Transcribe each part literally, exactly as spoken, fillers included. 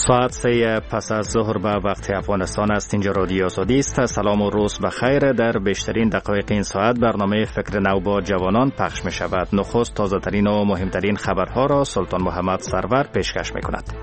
ساعت سه پس از ظهر به وقت افغانستان است. اینجا رادیو آزادی است. سلام و روز بخیر. در بیشترین دقایق این ساعت برنامه فکر نو با جوانان پخش می شود. نخست تازه ترین و مهمترین خبرها را سلطان محمد سرور پیشکش می کند.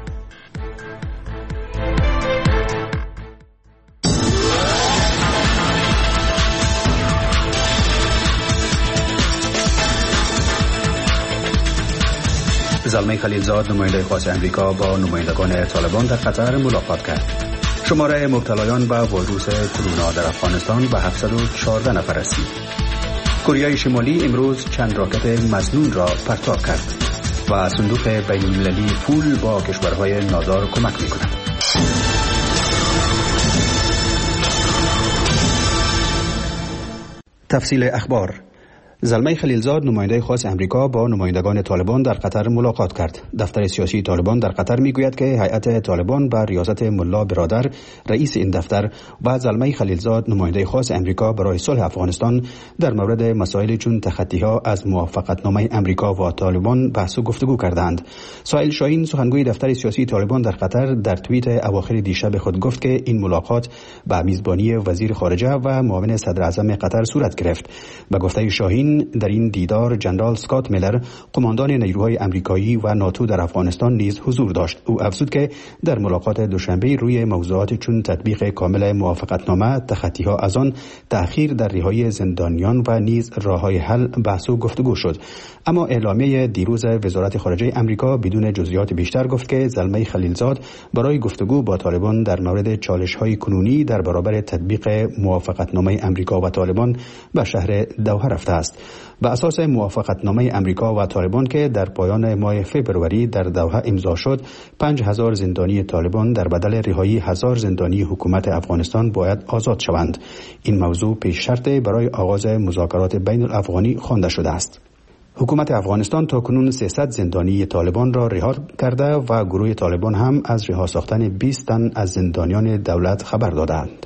زلمه خلیلزاد نماینده خاص امریکا با نمایندگان طالبان در قطر ملاقات کرد. شماره مبتلایان به ویروس کرونا در افغانستان به هفتصد و چهارده نفر رسید. کره شمالی امروز چند راکت مظنون را پرتاب کرد و صندوق بین‌المللی پول با کشورهای نادار کمک می‌کند. تفصیل اخبار. زلمه خلیلزاد نماینده خاص امریکا با نمایندگان طالبان در قطر ملاقات کرد. دفتر سیاسی طالبان در قطر میگوید که هیئت طالبان به ریاست ملا برادر رئیس این دفتر و زلمه خلیلزاد نماینده خاص امریکا برای صلح افغانستان در مورد مسائل چون تخطی‌ها از موافقتنامه امریکا و طالبان بحث و گفتگو کردند. سائل شاهین سخنگوی دفتر سیاسی طالبان در قطر در توییت اواخر دیشب خود گفت که این ملاقات به میزبانی وزیر خارجه و معاون صدر اعظم قطر صورت گرفت. به گفته شاهین در این دیدار جنرال اسکات میلر قماندان نیروهای امریکایی و ناتو در افغانستان نیز حضور داشت. او افزود که در ملاقات دوشنبه روی موضوعات چون تطبیق کامل موافقتنامه، تخطی‌ها از آن، تأخیر در رهایی زندانیان و نیز راه‌های حل بحث و گفتگو شد. اما اعلامیه دیروز وزارت خارجه امریکا بدون جزئیات بیشتر گفت که زلمه خلیلزاد برای گفتگو با طالبان در مورد چالش‌های کنونی در برابر تطبیق موافقتنامه امریکا و طالبان به شهر دوحه رفته است. به اساس موافقتنامه امریکا و طالبان که در پایان ماه فوریه در دوحه امضا شد، پنج هزار زندانی طالبان در بدل رهایی هزار زندانی حکومت افغانستان باید آزاد شوند. این موضوع پیش شرط برای آغاز مذاکرات بین الافغانی خوانده شده است. حکومت افغانستان تاکنون سیصد زندانی طالبان را رها کرده و گروه طالبان هم از رها ساختن بیست تن از زندانیان دولت خبر دادند.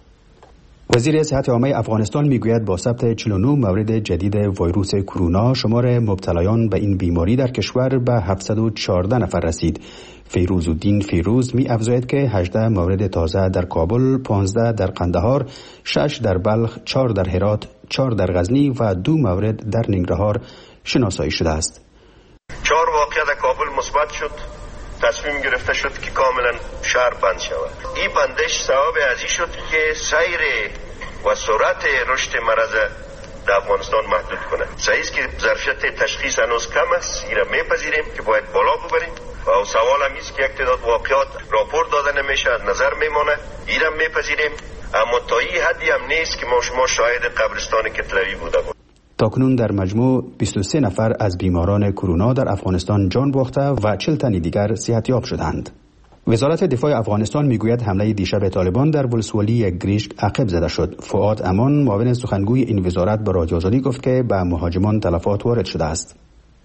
وزیر صحت عامه افغانستان میگوید با ثبت چهل و نه مورد جدید ویروس کرونا شمار مبتلایان به این بیماری در کشور به هفتصد و چهارده نفر رسید. فیروزالدین فیروز می افزاید که هجده مورد تازه در کابل، پانزده در قندهار، شش در بلخ، چهار در هرات، چهار در غزنی و دو مورد در ننگرهار شناسایی شده است. چهار واقعه در کابل مثبت شد. تصمیم گرفته شد که کاملا شهر بند شود. این بندش سبب ازی شد که سیر و سرعت رشد مرض در افغانستان محدود کنه. صحیح است که ظرفیت تشخیص هنوز کم است. این را میپذیریم که باید بالا ببریم و سوال هم است که یک تعداد واقعات راپور داده نمیشه، از نظر میمانه. این را میپذیریم، اما تا این حدی هم نیست که ما شما شاهد قبرستان کتلوی بوده بود. تاکنون در مجموع بیست و سه نفر از بیماران کرونا در افغانستان جان باخته و چهل تن دیگر صحتیاب شدند. وزارت دفاع افغانستان میگوید حمله دیشب طالبان در ولسوالی گریشک عقب زده شد. فؤاد امان معاون سخنگوی این وزارت به رادیو آزادی گفت که به مهاجمان تلفات وارد شده است.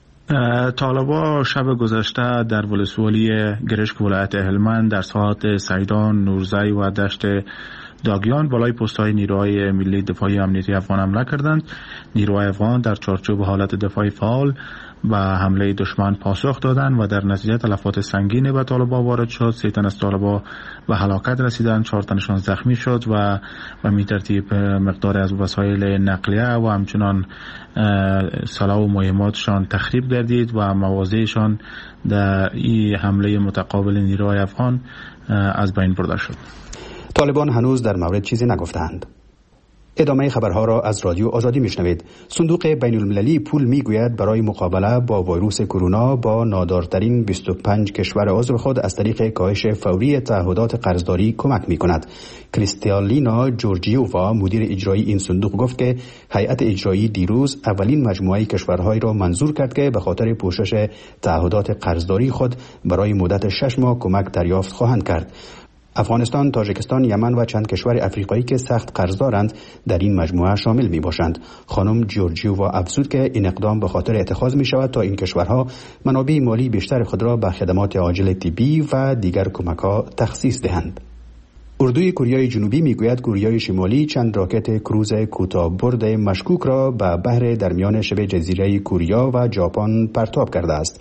طالبان شب گذشته در ولسوالی گریشک ولایت هلمند در ساحات سیدان، نورزی و دشت داگیان بالای پست‌های نیروهای ملی دفاعی امنیتی افغان حمله کردند. نیروهای افغان در چارچوب حالت دفاعی فعال به حمله دشمن پاسخ دادند و در نتیجه تلفات سنگینی به طالبان وارد شد. سه تن از طالبان به هلاکت رسیدند، چهار تنشان زخمی شد و به می ترتیب مقدار از وسایل نقلیه و همچنان سلاح و مهماتشان تخریب گردید و مواضعشان در این حمله متقابل نیروهای افغان از بین برده شد. طالبان هنوز در مورد چیزی نگفتند. ادامه خبرها را از رادیو آزادی میشنوید. صندوق بین‌المللی پول میگوید برای مقابله با ویروس کرونا با نادارترین بیست و پنج کشور عضو خود از طریق کاهش فوری تعهدات قرضداری کمک میکند. کریستالینا جورجیووا مدیر اجرایی این صندوق گفت که هیئت اجرایی دیروز اولین مجموعه کشورهایی را منظور کرد که به خاطر پوشش تعهدات قرضداری خود برای مدت شش ماه کمک دریافت خواهند کرد. افغانستان، تاجیکستان، یمن و چند کشور افریقایی که سخت قرضدارند در این مجموعه شامل می باشند. خانم جورجیووا افزود که این اقدام به خاطر اتخاذ می شود تا این کشورها منابع مالی بیشتر خود را به خدمات عاجل طبی و دیگر کمک‌ها تخصیص دهند. اردوی کره جنوبی میگوید کره شمالی چند راکت کروز کوتاه‌برد مشکوک را به بحر در میان شبه جزیره کره و ژاپن پرتاب کرده است.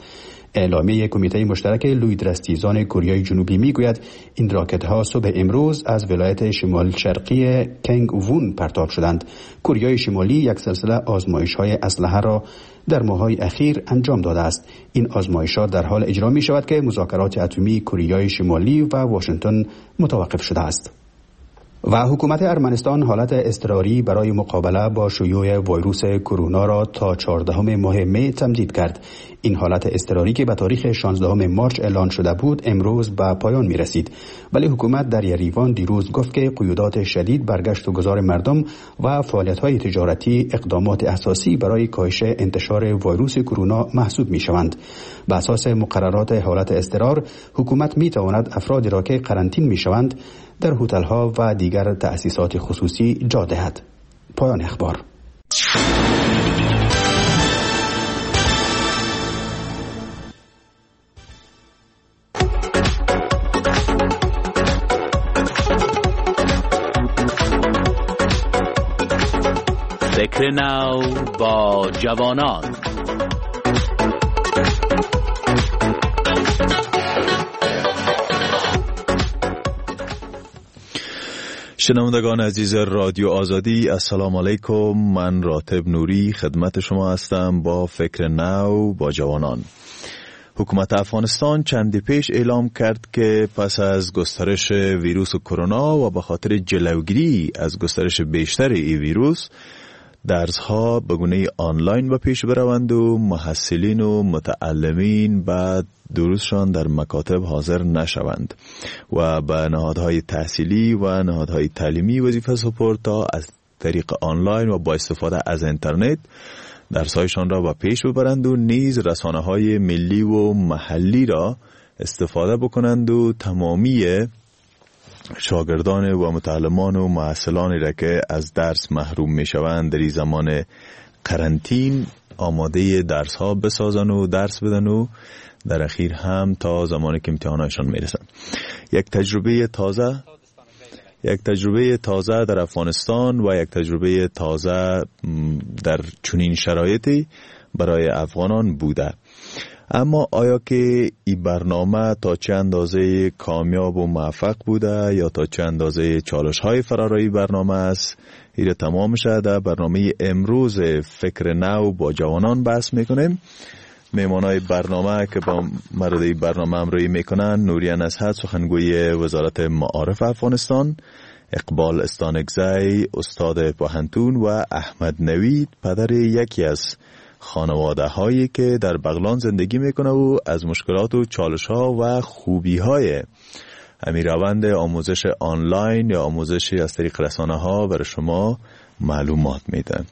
اعلامیه کمیته مشترک لویدرستیزان کره جنوبی میگوید این راکت ها صبح امروز از ولایت شمال شرقی کنگ وون پرتاب شدند. کره شمالی یک سلسله آزمایش های اسلحه را در ماه‌های اخیر انجام داده است. این آزمایشات در حال اجرا می شود که مذاکرات اتمی کره شمالی و واشنگتن متوقف شده است. و حکومت ارمنستان حالت اضطراری برای مقابله با شیوع ویروس کرونا را تا چهاردهم ماه می تمدید کرد. این حالت اضطراری که به تاریخ شانزدهم مارس اعلان شده بود امروز به پایان می رسید، ولی حکومت در یریوان دیروز گفت که قیودات شدید بر گشت و گذار مردم و فعالیت‌های تجارتی اقدامات اساسی برای کاهش انتشار ویروس کرونا محسوب می شوند. به اساس مقررات حالت اضطرار حکومت می تواند افرادی را که قرنطین می شوند در هتل‌ها و دیگر تأسیسات خصوصی جا دهد. پایان اخبار. فکر نو با جوانان. شنوندگان عزیز رادیو آزادی، السلام علیکم. من راتب نوری خدمت شما هستم با فکر نو با جوانان. حکومت افغانستان چندی پیش اعلام کرد که پس از گسترش ویروس کرونا و به خاطر جلوگیری از گسترش بیشتر این ویروس درس‌ها به گونه آنلاین به پیش بروند و محصلین و متعلمین بعد دروسشان در مکاتب حاضر نشوند و به نهادهای تحصیلی و نهادهای تعلیمی وظیفه سپرد تا از طریق آنلاین و با استفاده از اینترنت درس‌هایشان را به پیش ببرند و نیز رسانه‌های ملی و محلی را استفاده بکنند و تمامی شاگردان و متعلمان و معلمان را که از درس محروم می شوند در این زمان قرنطین آماده درس ها بسازن و درس بدن و در اخیر هم تا زمانی که امتحانایشان می رسن. یک تجربه تازه یک تجربه تازه در افغانستان و یک تجربه تازه در چنین شرایطی برای افغانان بوده. اما آیا که این برنامه تا چه اندازه کامیاب و موفق بوده یا تا چه اندازه چالش های فرارای برنامه است، این تمام شده. در برنامه امروز فکر نو با جوانان بحث میکنیم. میمانای برنامه که با مرد برنامه همراهی میکنن نوریا نصحت سخنگوی وزارت معارف افغانستان، اقبال استانکزی استاد پوهنتون و احمد نوید پدر یکی از خانواده هایی که در بغلان زندگی میکنه و از مشکلات و چالش ها و خوبی های همین روند آموزش آنلاین یا آموزش از طریق رسانه ها برای شما معلومات میده.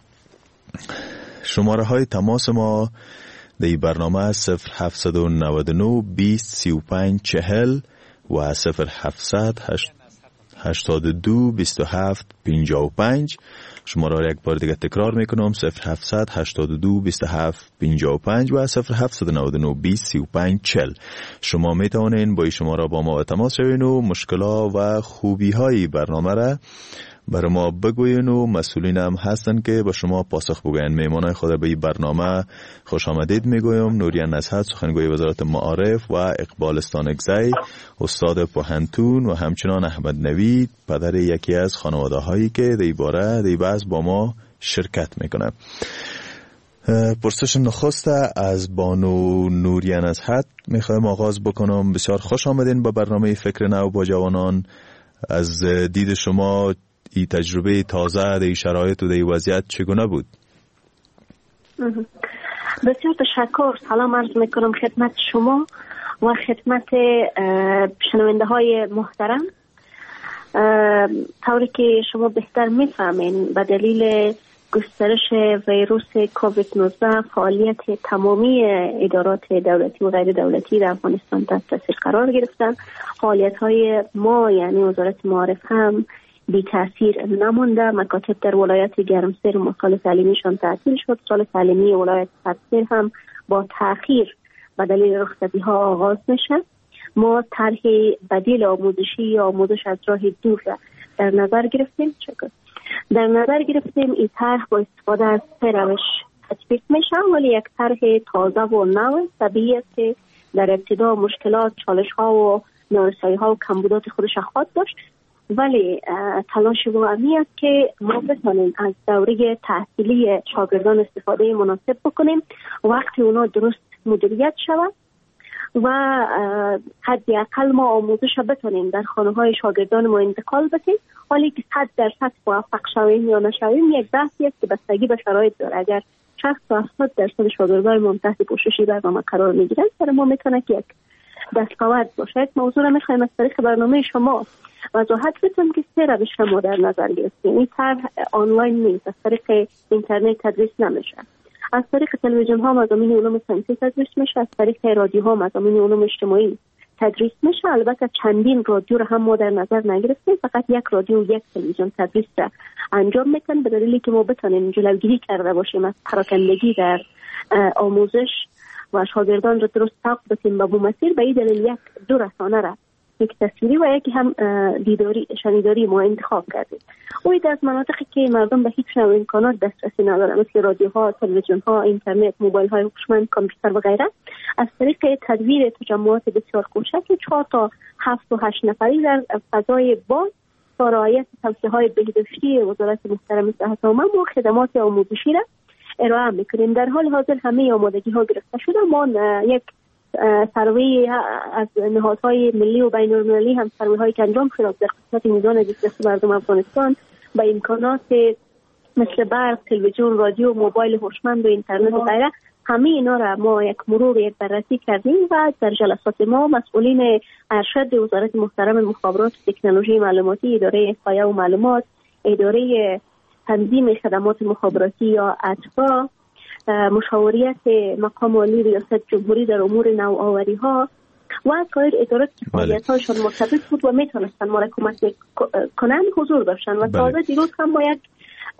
شماره های تماس ما در این برنامه صفر هفت نه نه بیست سی و پنج چهل و صفر هفتصد هشتاد و دو بیست و هفت پنجاه و پنج. شماره را یک بار دیگه تکرار میکنم صفر هفتصد هشتاد و دو بیست و هفت پنجاه و پنج و صفر هفت نه نه بیست سی و پنج چهل. شما میتوانین با این شماره با ما تماس شوین و مشکلات و خوبی های برنامه را برای ما بگوین و مسئولین هم هستن که با شما پاسخ بگوین. میمانای خود به این برنامه خوش آمدید میگویم. نوریا نصحت سخنگوی وزارت معارف و اقبال استانکزی استاد پوهنتون و همچنان احمد نوید پدر یکی از خانواده هایی که در باره در بحث با ما شرکت میکنه. پرسش نخست از بانو نوریا نصحت میخوایم آغاز بکنم. بسیار خوش آمدین با برنامه فکر نو با جوانان. از دید شما این تجربه تازه در این شرایط و در این وضعیت چگونه بود؟ بسیار تشکر. سلام عرض میکنم خدمت شما و خدمت شنونده های محترم. طوری که شما بهتر میفهمین به دلیل گسترش ویروس کووید نوزده فعالیت تمامی ادارات دولتی و غیر دولتی در افغانستان تحت تاثیر قرار گرفتن. فعالیت های ما یعنی وزارت معارف هم بی تاثیر نمونده. مکاتب در ولایت گرمسیر و سال تعلیمیشان تعطیل شد. سال تعلیمی ولایت سبزیر هم با تأخیر به دلیل رخصتی ها آغاز میشه. ما طرح بدیل آموزشی یا آموزش از راه دور را در نظر گرفتیم. چکر در نظر گرفتیم این طرح با استفاده از سه روش تطبیق میشه، ولی یک طرح تازه و نو طبیعی است که در ابتدا مشکلات، چالش ها و نارسایی ها و کمبودات خودش خواهد داشت، ولی تلاش واقعی است که ما بتونیم از دوره تحصیلی شاگردان استفاده مناسب بکنیم، وقتی اونا درست مدیریت شود و حداقل ما آموزش بتونیم در خانه های شاگردان ما انتقال بدیم. حالی که صد درصد موفق شویم یا نشویم یک بحثی است که بستگی به شرایط داره. اگر شصت تا هفتاد درصد شاگردان ما تحت پوششی برنامه قرار میگیرن، برای ما میتونه که یک دستاورد باشه. یک موضوع را میخوایم از طریق برنامه شما وضاحت بدم که سه روش را ما در نظر گرفتیم. این طرح آنلاین نیست، از طریق اینترنت تدریس نمیشه. از طریق تلویزیون ها مضامین علوم سنتی تدریس میشه، از طریق رادیو ها مضامین علوم اجتماعی تدریس میشه. البته چندین رادیو را هم ما در نظر نگرفتیم، فقط یک رادیو و یک تلویزیون تدریس را انجام میکنن، به دلیلی که ما بتونیم جلوگیری کرده باشیم از پراکندگی در آموزش و شاگردان را درست ساق بدیم به بو مسیر. به این دلیل یک دو رسانه را، یک تصویری و یکی هم دیداری شنیداری ما انتخاب کردیم. اوید از مناطقی که مردم به هیچ نوع امکانات دسترسی ندارن، مثل رادیوها، تلویزیونها، اینترنت، موبایل های هوشمند، کامپیوتر و غیره، از طریق تدویر تجمعات بسیار کوچک چهار تا هفت و هشت نفری در فضای باز با رعایت توصیه های بهداشتی وزارت محترم صحت عامه و خدمات آموزشی را ارائه میکنیم. در حال حاضر همه آمادگی ها گرفته شده. ما یک سروی از نهادهای ملی و بین المللی هم سروی هایی که انجام شده در خصوص میزان دسترسی مردم افغانستان با امکانات مثل برق، تلویزیون، رادیو، موبایل هوشمند و اینترنت و غیره، همه اینا را ما یک مرور یک بررسی کردیم و در جلسات ما مسئولین ارشد وزارت محترم مخابرات و تکنولوژی معلوماتی، اداره احصایه و معلومات، اداره تنظیم خدمات مخابراتی یا اتبا، مشاوریت مقام عالی ریاست جمهوری در امور نوآوری ها و سایر ادارات که فعالیت‌هایشان مرتبط بود و میتونستن ما را کمک کنن حضور داشتن. و تازه دیروز هم با یک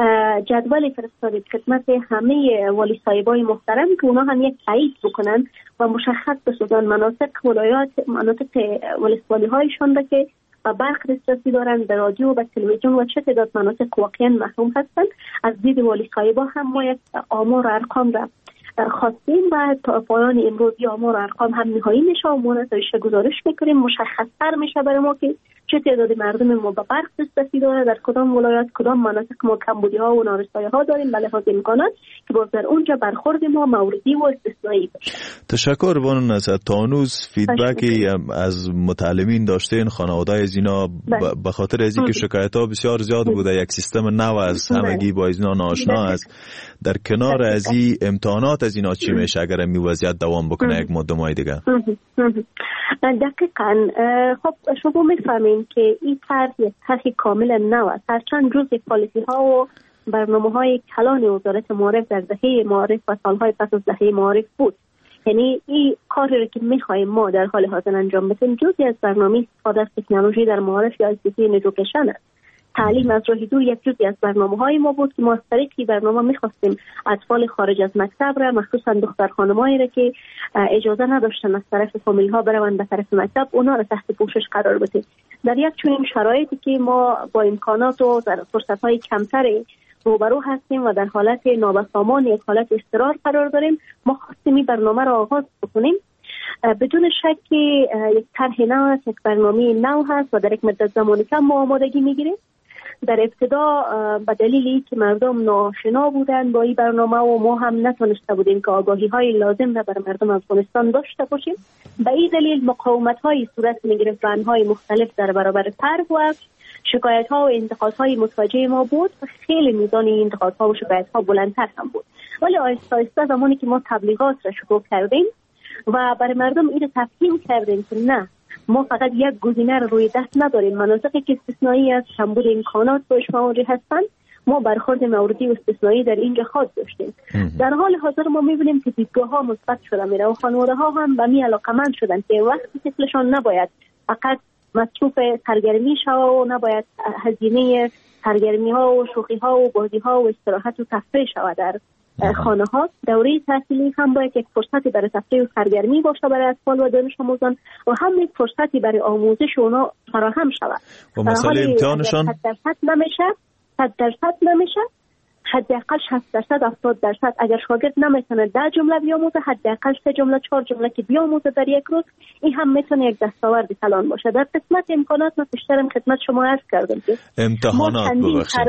جدول فرستادیم خدمت همه والی صاحبای محترم که اونا هم یک تایید بکنن و مشخص بسازن مناطق ولایات مناطق والی هایشان را که و برق دسترسی دارند به رادیو و تلویزیون و چه تعداد مناطق واقعا محروم هستند. از دید والی صاحبا هم ما یک آمار و ارقام را خواستیم و تا پایان امروز آمار و ارقام هم نهایی میشه و ما نتایج گزارش میکنیم. مشخص‌تر میشه برای ما که چه تعداد مردم ما به برق دسترسی داره، در کدام ولایات کدام مناطق ما کمبودی ها و نارسایی ها داریم، به لحاظ امکانات که باز در اونجا برخورد ما موردی و استثنایی باشه. تشکر بانو نصرت. تا هنوز فیدبکی از متعلمین داشتین خانواده‌های از اینا به خاطر از اینکه شکایت ها بسیار زیاد بوده، یک سیستم نو از همگی با اینا ناآشنا است. در کنار از این امتحانات از اینا چی میشه اگر این وضعیت دوام بکنه یک مدت ماه دیگه؟ دقیقاً. خب شما میفهمین که این طرح یک طرح کاملا نو است. هرچند جزء پالیسی ها و برنامه های کلان وزارت معارف در دهه معارف و سالهای پس از دهه معارف بود. یعنی این کاری را که میخوایم ما در حال حاضر انجام بدیم جزئی از برنامه استفاده از تکنولوژی در معارف یا از دیزاین ادویکیشن است. تعلیم از راه دور یک جزئی از برنامه‌های ما بود که ما از طریق این برنامه می‌خواستیم اطفال خارج از مکتب را، مخصوصا دختر خانمایی را که اجازه نداشتن از طرف فامیل‌ها بروند به طرف مکتب، اونا را تحت پوشش قرار بدیم. در یک چنین شرایطی که ما با امکانات و فرصت‌های کمتری روبرو هستیم و در حالت نابسامان، یک حالت اضطرار قرار داریم، ما خواستیم این برنامه را آغاز بکنیم. بدون شک یک طرح نو است، یک برنامه نو هست و در یک مدت زمانی کم ما آمادگی می‌گیریم. در ابتدا به دلیلی که مردم ناآشنا بودند با این برنامه و ما هم نتونسته بودیم که آگاهی های لازم را برای مردم افغانستان داشته باشیم، به این دلیل مقاومت های صورت می‌گرفت، رنهای مختلف در برابر طرح و شکایت ها و انتقاد های متوجه ما بود و خیلی میزان این انتقاد ها و شکایت ها بلندتر هم بود. ولی آهسته آهسته زمانی که ما تبلیغات را شروع کردیم و برای مردم این تفهیم کردیم که نه، ما فقط یک گزینه روی دست نداریم، مناطقی که استثنایی از کمبود امکانات باش مواجه هستند، ما برخورد موردی و استثنایی در اینجا خواهد داشتیم. در حال حاضر ما می‌بینیم که دیدگاه ها مثبت شده میره و خانواده ها هم به می علاقه‌مند شدن که وقتی طفلشان نباید فقط مصروف سرگرمی شود و نباید هزینه سرگرمی ها و شوخی ها و بازی ها و استراحت و تفریح شود در خانه ها، دوره تحصیلی هم باید یک فرصتی برای تفریح و سرگرمی باشه برای اطفال و دانش آموزان و هم یک فرصتی برای آموزش اونا فراهم شود. و مسئله امتحانشان صد درصد نمیشه صد درصد نمیشه حداقل شصت درصد هفتاد درصد اگر شاگرد نمیتونه ده جمله بیاموزه حداقل سه جمله چهار جمله که بیاموزه در یک روز، این هم میتونه یک دستاورد کلان باشه. در قسمت امکانات ما پیشترم خدمت شما عرض کردم که امتحانات ببخشید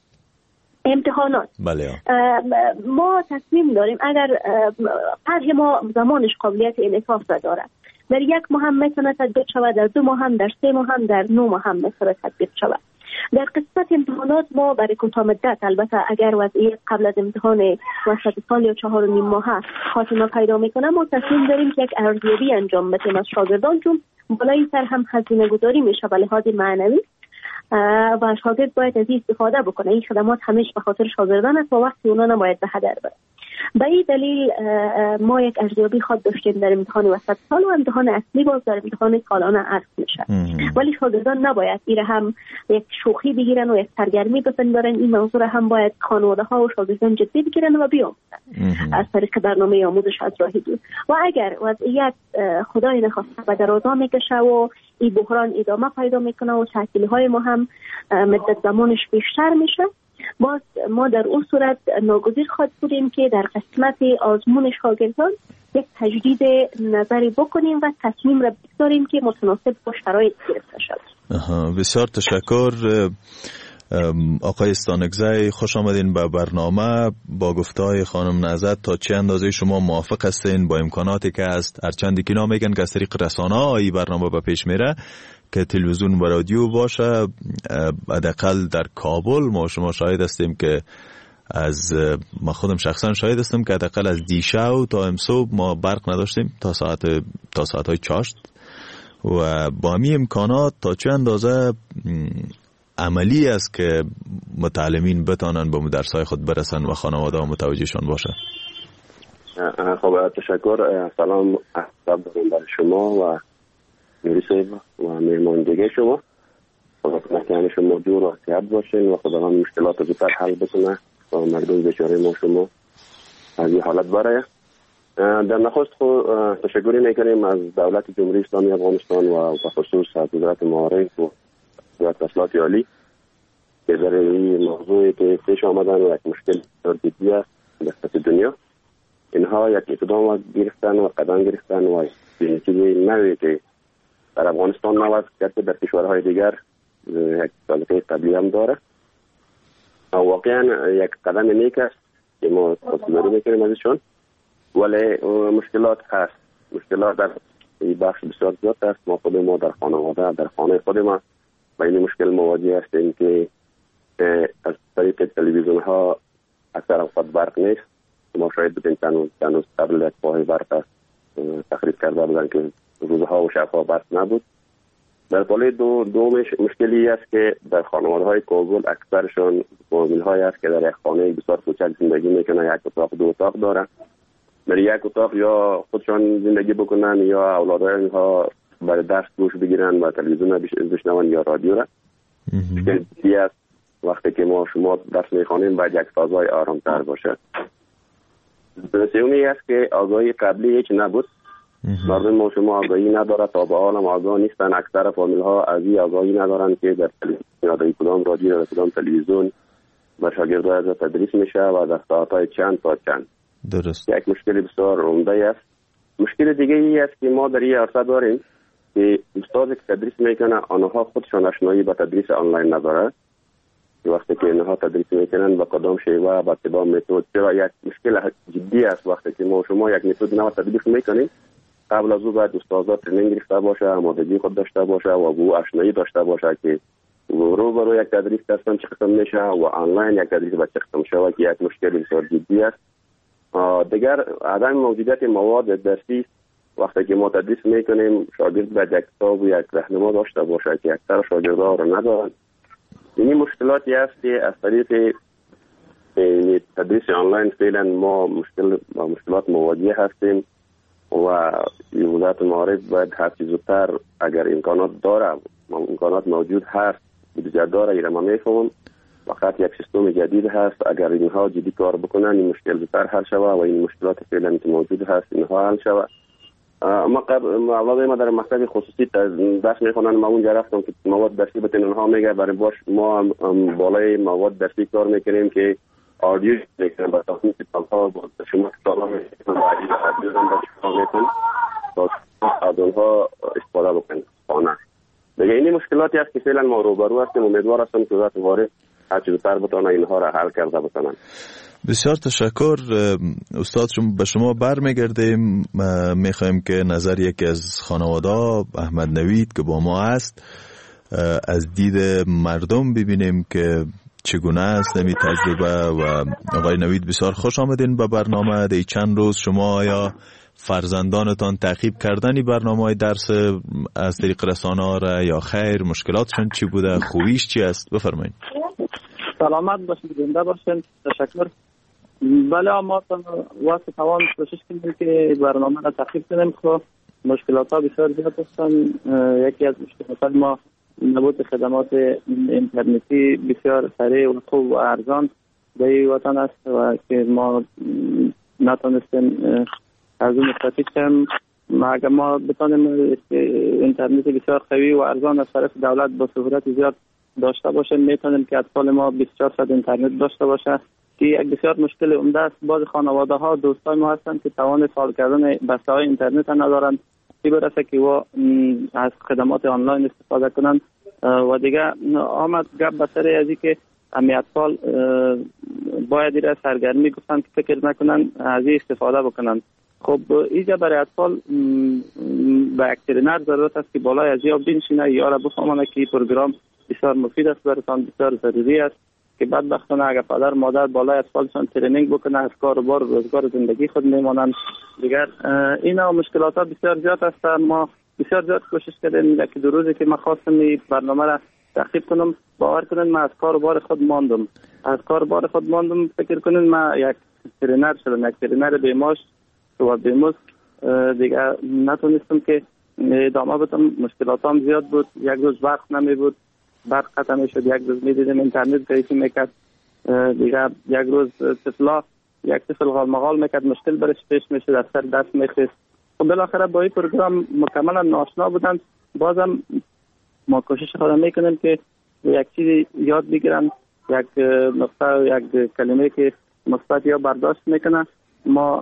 امتحانات بله. ما تصمیم داریم اگر طرح ما زمانش قابلیت انعطاف را داره، در یک ماه هم میتونه تطبیق شود، در دو ماه هم، در سه ماه هم، در نه ماه هم میتونه تطبیق شود. در قسمت امتحانات ما برای کوتاه مدت، البته اگر وضعیت قبل از امتحان وسط سال یا چهار و نیم ماه خاتمه پیدا میکنه، ما تصمیم داریم که یک ارزیابی انجام بدیم از شاگردان، چون بالای سر هم هزینه گذاری میشه به لحاظ معنوی و شاگرد باید از این استفاده بکنه. این خدمات همیشه به خاطر شاگردان است و وقتی اونا نباید به هدر بره. به این دلیل ما یک ارزیابی خود داشتیم در امتحان وسط سال و امتحان اصلی باز در امتحان سالانه عرض میشه. ولی شاگردان نباید این هم یک شوخی بگیرن و یک سرگرمی بپندارن. این موضوع هم باید خانواده ها و شاگردان جدی بگیرن و بیاموزن از طریق برنامه آموزش از راه دور. و اگر وضعیت خدای نخواسته به درازا میکشه و این بحران ادامه پیدا میکنه و تعطیلی های ما هم مدت زمانش بیشتر میشه، باز ما در اون صورت ناگزیر خواهد بودیم که در قسمت آزمون شاگردان یک تجدید نظری بکنیم و تصمیم را بگذاریم که متناسب با شرایط گرفته شود. بسیار تشکر آقای استانکزی، خوش آمدین به برنامه. با گفتهای خانم نعزت تا چه اندازه شما موافق هستین با امکاناتی که هست؟ هرچندی که اینا میگن که از طریق رسانه های برنامه به پیش میره که تلویزیون و رادیو باشه، حداقل در کابل ما شما شاهد هستیم که از ما خودم شخصا شاهد هستم که حداقل از دیشب تا امصبح ما برق نداشتیم تا ساعت تا ساعت های چاشت و با همین امکانات تا چه اندازه عملی است که متعلمین بتانن به درس‌های خود برسن و خانواده ها متوجهشان باشه. خب تشکر. سلام ادب برای شما و نوری و مهمان دیگه شما. خدا کنه شما جور و صحت باشین و خداوند مشکلات زودتر حل بکنه و مردم بیچاره ما شما از این حالت برای. در نخست خود تشکری میکنیم از دولت جمهوری اسلامی افغانستان و به خصوص از وزارت معارف و وزارت اطلاعات عالی که در این موضوعی که پیش آمدن و یک مشکل جدی است در سطح دنیا، اینها یک اقدام گرفتن و قدم گرفتن و یک چیز نوعی که در افغانستان نوست کرده در کشورهای دیگر یک سابقه قبلی هم داره. واقعا یک قدم نیک است که ما تصویر میکنیم ازشون، ولی مشکلات هست. مشکلات در این بخش بسیار زیاد است. ما خود ما در خانواده در خانه خود ما با این مشکل مواجه هستیم که از طریق تلویزیون ها اکثر اوقات برق نیست. ما شاید بودیم تنوز قبل یک پای برق است تخریب کرده بودن که روزها و شبها برق نبود. در پاله دو, دو مشکلی است که در خانواده های کابل اکثرشان فامیل های است که در یک خانه بسیار کوچک زندگی میکنن، یک اتاق دو اتاق دارن. در یک اتاق یا خودشان زندگی بکنن یا اولادهای اینها برای درس گوش بگیرن و تلویزیون بشنون یا رادیو را. مشکلی است وقتی که ما شما درس میخوانیم باید یک فضای آرامتر باشه. سومی است که آگاهی قبلی هیچ نبود. مردم ما شما آگاهی نداره، تا به حال هم آگاه نیستن. اکثر فامیل ها از این آگاهی ندارن که در تلویزیون کدام رادیو یا کدام تلویزیون به شاگردها از تدریس میشه و در ساعت‌های چند تا چند. درست. یک مشکل بسیار عمده است. مشکل دیگه ای است که ما در این عرصه داریم که استادی که تدریس میکنه آنها خودشان آشنایی با تدریس آنلاین نداره. وقتی که اینها تدریس میکنن با کدام شیوه با کدام متد، چرا یک مشکل جدی است. وقتی که ما شما یک متد نو تدریس میکنیم قبل از او باید استادا ترنینگ گرفته باشه، آمادگی خود داشته باشه و او آشنایی داشته باشه که رو برو یک تدریس درسم چه قسم میشه و آنلاین یک تدریس با چه قسم شود که یک مشکل بسیار جدی است. دیگر عدم موجودیت مواد درسی وقتی که ما تدریس میکنیم شاگرد باید یک کتاب و یک راهنما داشته باشه که اکثر شاگردها رو ندارن. این مشکلاتی است که از طریق تدریس آنلاین فعلا ما مشکل با مشکلات مواجه هستیم و وزارت معارف باید هر چیز زودتر اگر امکانات داره امکانات موجود هست بودجه داره ایره ما میفهمم فقط یک سیستم جدید هست اگر اینها جدی کار بکنن این مشکل زودتر حل شود و این مشکلات فعلا که موجود هست اینها حل شود. ما قبل اولاد ما در مکتب خصوصی درس میخونن، ما اونجا رفتم که مواد درسی بتن اونها میگه برای باش ما بالای مواد درسی کار میکنیم که آدیو میکنن با تاکن کتاب ها با شما کتاب ها میکنن و عدیل آدیو هم با شما میکنن تا از اونها استفاده بکنن خانه. دیگه این مشکلاتی هست که فعلا ما روبرو هستیم. امیدوار هستم که وقت وارد هر چیز تر بتونن اینها را حل کرده بکنن. بسیار تشکر استاد. شما به شما برمیگردیم. میخوایم که نظر یکی از خانواده احمد نوید که با ما هست از دید مردم ببینیم که چگونه است نمی تجربه. و آقای نوید بسیار خوش آمدین به برنامه. دی چند روز شما یا فرزندانتان تعقیب کردنی برنامه درس از طریق رسانه ها را یا خیر؟ مشکلاتشون چی بوده؟ خوبیش چی است؟ بفرمایید. سلامت باشید، زنده باشید. تشکر. بله ما واسه توان کوشش کنیم که برنامه را تعقیب کنیم. خب مشکلات ها بسیار زیاد هستند. یکی از مشکلات ما نبود خدمات اینترنتی بسیار سریع و خوب و ارزان در این وطن است و که ما نتونستیم از اون استفاده کنیم. اگر ما بتانیم اینترنت بسیار قوی و ارزان از طرف دولت با سهولت زیاد داشته باشیم، میتونیم که اطفال ما بیست و چهار ساعت اینترنت داشته باشه که یک بسیار مشکل عمده است. بعض خانواده ها دوستای ما هستند که توان فعال کردن بسته های اینترنت ندارند که برسه که و از خدمات آنلاین استفاده کنند. و دیگه آمد گپ به سر از اینکه امی اطفال باید ایره سرگرمی گفتن که فکر نکنن از این استفاده بکنن. خب اینجا برای اطفال به یک ترینر ضرورت است که بالای از یا بنشینه یا را بفهمانه که این پروگرام بسیار مفید است برایشان، بسیار ضروری است که بدبختانه اگر پدر مادر بالای اطفالشان ترینینگ بکنه از کار و بار روزگار زندگی خود میمانند. دیگر اینا مشکلات ها بسیار زیاد است. ما بسیار زیاد کوشش کردیم که دو روزی که من خواستم این برنامه را تعقیب کنم، باور کنین من از کار و بار خود ماندم از کار و بار خود ماندم فکر کنین من یک ترینر شدم، یک ترینر بیماش و بیموس. دیگه نتونستم که ادامه بدم. مشکلات هم زیاد بود. یک روز وقت نمی بود، برق قطع می شد، یک روز می دیدم اینترنت قیفی میکرد. دیگه یک روز طفلا یک طفل غالمغال میکرد، مشکل برش پیش میشد، از سر دست میخیست. و بالاخره با این پروگرام مکملا ناشنا بودن. بازم ما کوشش خودم میکنیم که یک چیزی یاد بگیرن، یک نقطه یک کلمه که مثبت یا برداشت میکنه ما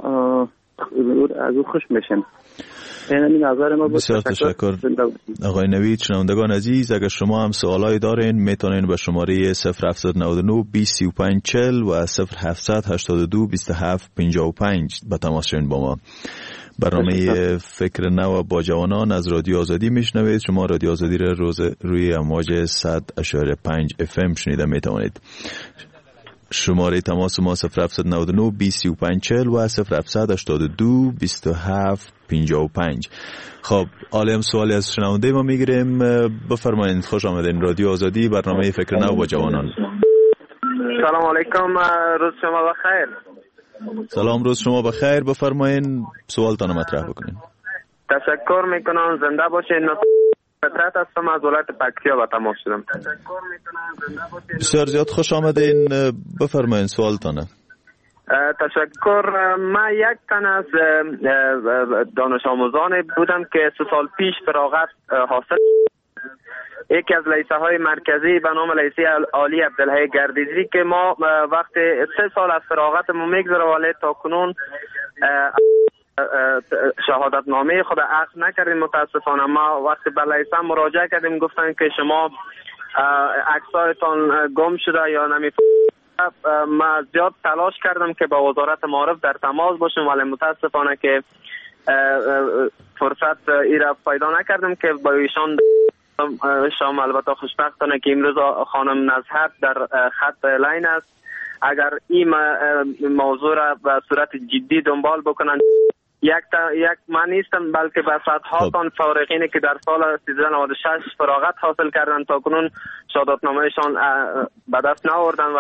از او خوش میشیم. این نظر ما بود. بسیار تشکر آقای نوید. شنوندگان عزیز اگر شما هم سوالایی دارین میتونین به شماره صفر هفت نه نه بیست سی و پنج چهل و صفر هفت هشت دو بیست و هفت پنجاه و پنج به تماس شوین با ما. برنامه فکر نو با جوانان از رادیو آزادی میشنوید. شما رادیو آزادی را روز روی امواج صد اشاره پنج اف ام شنیده میتوانید. شماره تماس ما صفر هفت نه نه بیست سی و پنج چهل و صفر هفت هشت دو بیست و هفت پنجاه و پنج. خب عالم سوالی از شنونده ما میگیریم. بفرمایید. خوش آمدین رادیو آزادی، برنامه فکر نو با جوانان. سلام علیکم، روز شما بخیر. سلام، روز شما بخیر. بفرمایید سوالتان مطرح بکنین. تشکر میکنم، زنده باشین. فطرت هستم از ولایت پکتیا به تماس شدم. بسیار زیاد خوش آمدین. بفرمایید سوالتانه. تشکر. من یک تن از دانش آموزان بودم که سه سال پیش فراغت حاصل. یکی از لیسه های مرکزی به نام لیسه عالی عبدالحی گردیزی که ما وقتی سه سال از فراغتمون میگذره ولی تا کنون شهادت نامه خود اخذ نکردیم. متاسفانه ما وقتی به لیسه مراجعه کردیم گفتن که شما عکسایتان گم شده یا نمی. ما زیاد تلاش کردم که با وزارت معارف در تماس باشیم ولی متاسفانه که فرصت ایرا پیدا نکردم که با ایشان شام. البته خوشبختانه که امروز خانم نزهت در خط لاین است. اگر این موضوع را به صورت جدی دنبال بکنن، یک تا یک من نیستم بلکه به صدها تن فارغینی که در سال سیزده نود و شش فراغت حاصل کردن تا کنون شهادتنامه‌شان به دست نآوردن و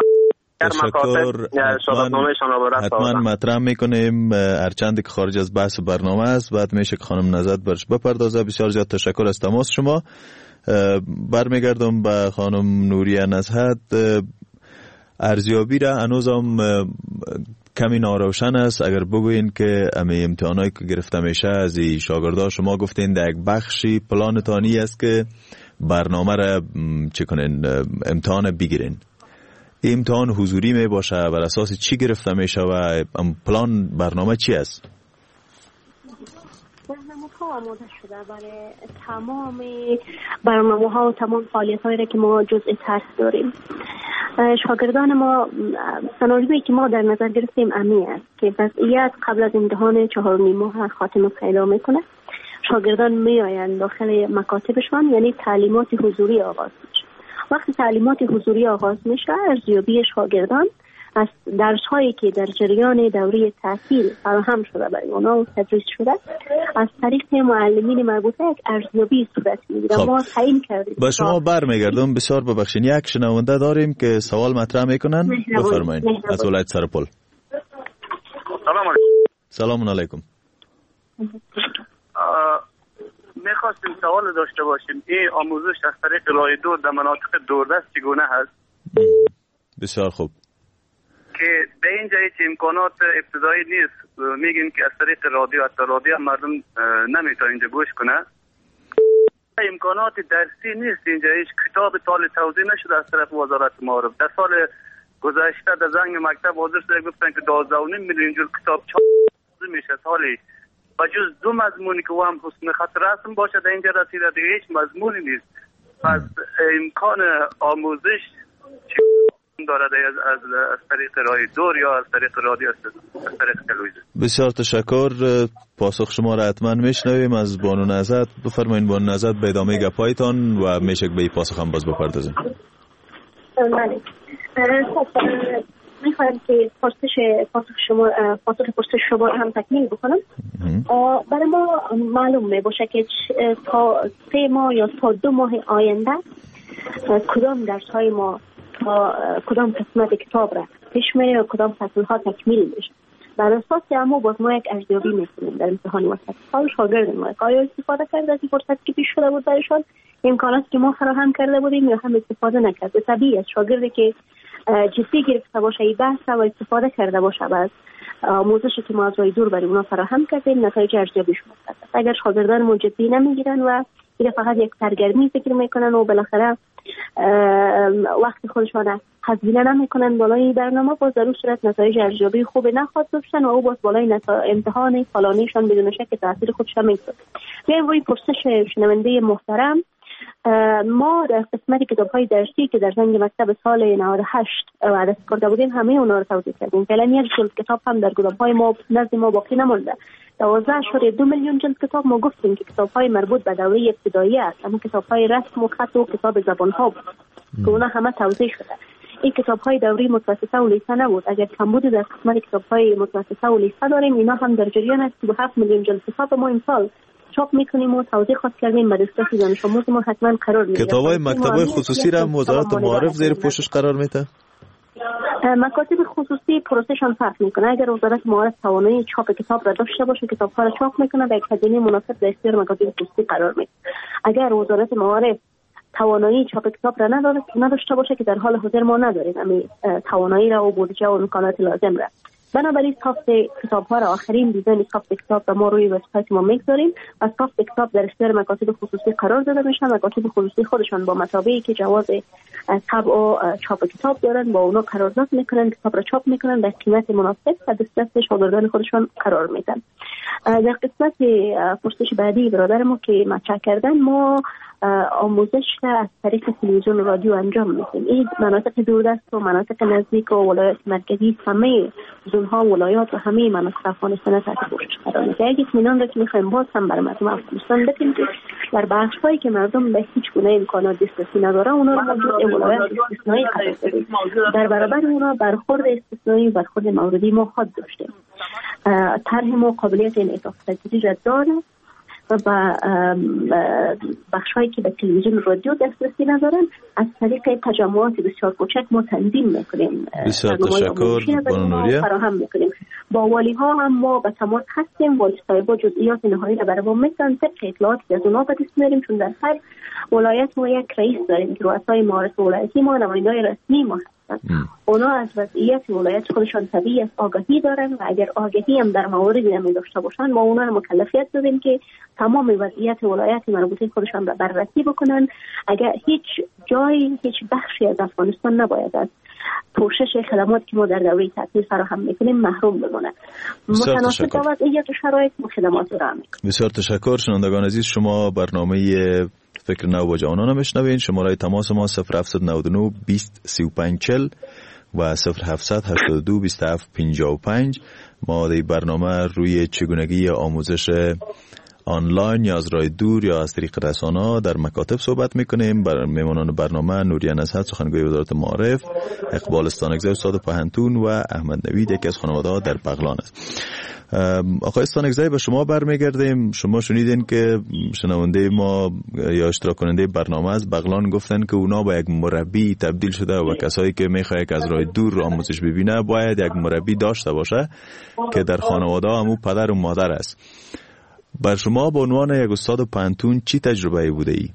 حتما مطرح میکنیم هرچند که خارج از بحث برنامه است. بعد میشه که خانم نزهت برش بپردازه. بسیار زیاد تشکر از تماس شما. برمیگردم به خانم نوریه نزهت. ارزیابی را هنوزم کمی ناروشن است. اگر بگوین که امی امتحانایی که گرفته میشه از این شاگردا، شما گفتین در یک بخشی پلانتانی است که برنامه را چه کنین امتحان بگیرین. امتحان حضوری می باشه؟ بر اساس چی گرفته میشه و پلان برنامه چی است؟ برنامه ها آماده شده برای تمام برنامه ها و تمام فعالیت هایی که ما جزء ترس داریم. شاگردان ما سناریویی که ما در نظر گرفتیم امی است که وضعیت قبل از امتحان چهار نیم ماه خاتمه پیدا میکنه. شاگردان می آیند داخل مکاتبشان، یعنی تعلیمات حضوری آغاز میشه. وقتی تعلیمات حضوری آغاز میشه، ارزیابی شاگردان از درس هایی که در جریان دوره تحصیل فراهم شده برای اونا و تدریس شده از طریق معلمین مربوطه یک ارزیابی صورت میگیره. ما تعیین کردیم. با شما برمیگردم. بسیار ببخشید، یک شنونده داریم که سوال مطرح میکنن. بفرمایید. از ولایت سرپل. سلام علیکم. سلام علیکم. میخواستیم سوال داشته باشیم، این آموزش از طریق راه دور در مناطق دوردست چگونه هست؟ بسیار خوب. که به اینجا هیچ امکانات ابتدایی نیست، میگین که از طریق رادیو، حتی رادیو هم مردم نمیتونه اینجا گوش کنه. امکانات درسی نیست اینجا، هیچ کتاب طال توضیح نشده از طرف وزارت معارف. در سال گذشته در زنگ مکتب حاضر شده گفتن که دوازده و نیم میلیون جور کتاب چاپ میشه سالی، و جز دو مضمونی که هم حسن خط رسم باشه در اینجا رسیده، دیگه هیچ مضمونی نیست. پس امکان آموزش چی داره از از از طریق راه دور یا از طریق رادیو، از طریق تلویزیون؟ بسیار تشکر. پاسخ شما را حتما میشنویم از بانو نزد. بفرمایید بانو نزد به ادامه گپایتان و میشه که به این پاسخ هم باز بپردازیم. بله. خب میخوایم که پرسش پاسخ شما پاسخ پرسش شما هم تکمیل بکنم. برای ما معلوم می باشه که تا سه ماه یا تا دو ماه آینده کدام درس های ما تا کدام قسمت کتاب را پیش میره و کدام فصل ها تکمیل میشه. بر اساس اما باز ما یک ارزیابی میکنیم در امتحان وسط سال شاگرد ما آیا استفاده کرده از این فرصت که پیش شده بود برایشان، امکاناتی که ما فراهم کرده بودیم یا هم استفاده نکرده. طبیعی است شاگردی که جدی گرفته باشه این بحث و استفاده کرده باشه از آموزشی که ما از راه دور برای اونا فراهم کردیم، نتایج ارزیابیش مثبت است. اگر شاگردان ما جدی نمیگیرن و این فقط یک سرگرمی فکر میکنن و بالاخره وقت خودشان هزینه نمیکنن بالای برنامه، باز در اون صورت نتایج ارزیابی خوب نخواهد داشتن و او باز بالای امتحان فلانیشان بدون شک تاثیر خودش میذاره. بیایم روی پرسش شنونده محترم. ما در قسمت کتاب‌های درسی که در زنگ مکتب سال نود و هشت وعده کرده بودیم همه اونا رو توضیح کردیم. فعلا یک جلد کتاب هم در گدام‌های ما نزد ما باقی نمونده. دوازده اشاری دو میلیون جلد کتاب ما گفتیم که کتاب‌های مربوط به دوره ابتدایی است، اما کتاب‌های رسم و خط و کتاب زبان‌ها بود که اونا همه توضیح شده. این کتاب‌های دوره متوسطه و لیسه نبود. اگر کمبود در قسمت کتاب‌های متوسطه و لیسه داریم، اینا هم در جریان است که هفت میلیون جلد کتاب ما امسال چاپ میکنیم و توضیح خاص کردیم به دسترسی دانش آموز ما حتما قرار میگیره. کتابای مکتبای خصوصی را وزارت معارف زیر پوشش قرار میده؟ مکاتب خصوصی پروسشان فرق میکنه. اگر وزارت معارف توانایی چاپ کتاب را داشته باشه، کتاب‌ها را چاپ میکنه و یک هزینه مناسب در اختیار مکاتب خصوصی قرار میده. اگر وزارت معارف توانایی چاپ کتاب را نداره نداشته باشه که در حال حاضر ما نداریم همین توانایی را و بودجه و امکانات لازم را، بنابراین ساخت کتاب ها را آخرین دیزاین ساخت کتاب را ما روی وبسایت ما میگذاریم و ساخت کتاب در اختیار مکاتب خصوصی قرار داده میشه. مکاتب خصوصی خودشان با مطابعی که جواز طبع و چاپ کتاب دارن با اونا قرارداد میکنن، کتاب را چاپ میکنن به قیمت مناسب و دسترس شاگردان خودشان قرار میدن. در قسمت پرسش بعدی برادر ما که مطرح کردن، ما آموزش از طریق تلویزیون و رادیو انجام میدیم. این مناطق دوردست و مناطق نزدیک و ولایات مرکزی، همه زونها و ولایات و همه مناطق افغانستان تحت پوشش قرار میگیره. یک اطمینان را که میخوایم باز هم برای مردم افغانستان بدیم که در بخش‌هایی که مردم به هیچ گونه امکانات دسترسی نداره، اونا رو موجود ولایات استثنایی قرار دادیم. در برابر اونا برخورد استثنایی و برخورد موردی ما خود داشتیم. طرح ما قابلیت انعطاف پذیری را داره و با بخش‌هایی که به تلویزیون و رادیو دسترسی ندارن از طریق تجمعات بسیار کوچک ما تنظیم میکنیم. بسیار تشکر بانو فراهم میکنیم. با والی ها هم ما به تماس هستیم. والی صاحبا جزئیات نهایی را برای ما میگن، طبق اطلاعاتی از اونا به دست میاریم، چون در هر ولایت ما یک رئیس داریم که رؤسای معارف ولایتی ما نماینده‌های رسمی ما هستن. اونا از وضعیت ولایت خودشان طبیعی است آگاهی دارن و اگر آگاهی هم در موردی نمی داشته باشن، ما اونا رو مکلفیت دادیم که تمام وضعیت ولایت مربوطه خودشان را بررسی بکنن. اگر هیچ جای هیچ بخشی از افغانستان نباید از پوشش خدمات که ما در دوره تعطیل فراهم میکنیم محروم بمونه. متناسب با وضعیت شرایط خدمات را میکنیم. بسیار تشکر. شنوندگان عزیز، شما برنامه فکر نو با جوانان هم بشنوین. شماره تماس ما صفر هفت نه نه بیست سی و پنج چهل و صفر هفت هشت دو بیست و هفت پنجاه و پنج. ما در برنامه روی چگونگی آموزش آنلاین یا از راه دور یا از طریق رسانه‌ها در مکاتب صحبت میکنیم. بر میمانان برنامه نوریا نصحت، سخنگوی وزارت معارف، اقبال استانکزی استاد پهنتون و احمد نوید یکی از خانواده‌ها در بغلان است. آقای استانکزی، به شما برمیگردیم. شما شنیدین که شنونده ما یا اشتراک کننده برنامه از بغلان گفتن که اونا با یک مربی تبدیل شده و کسایی که میخواد یک از راه دور آموزش ببینه باید یک مربی داشته باشه که در خانواده همو پدر و مادر است. بر شما به عنوان یک استاد پانتون چی تجربه بوده ای؟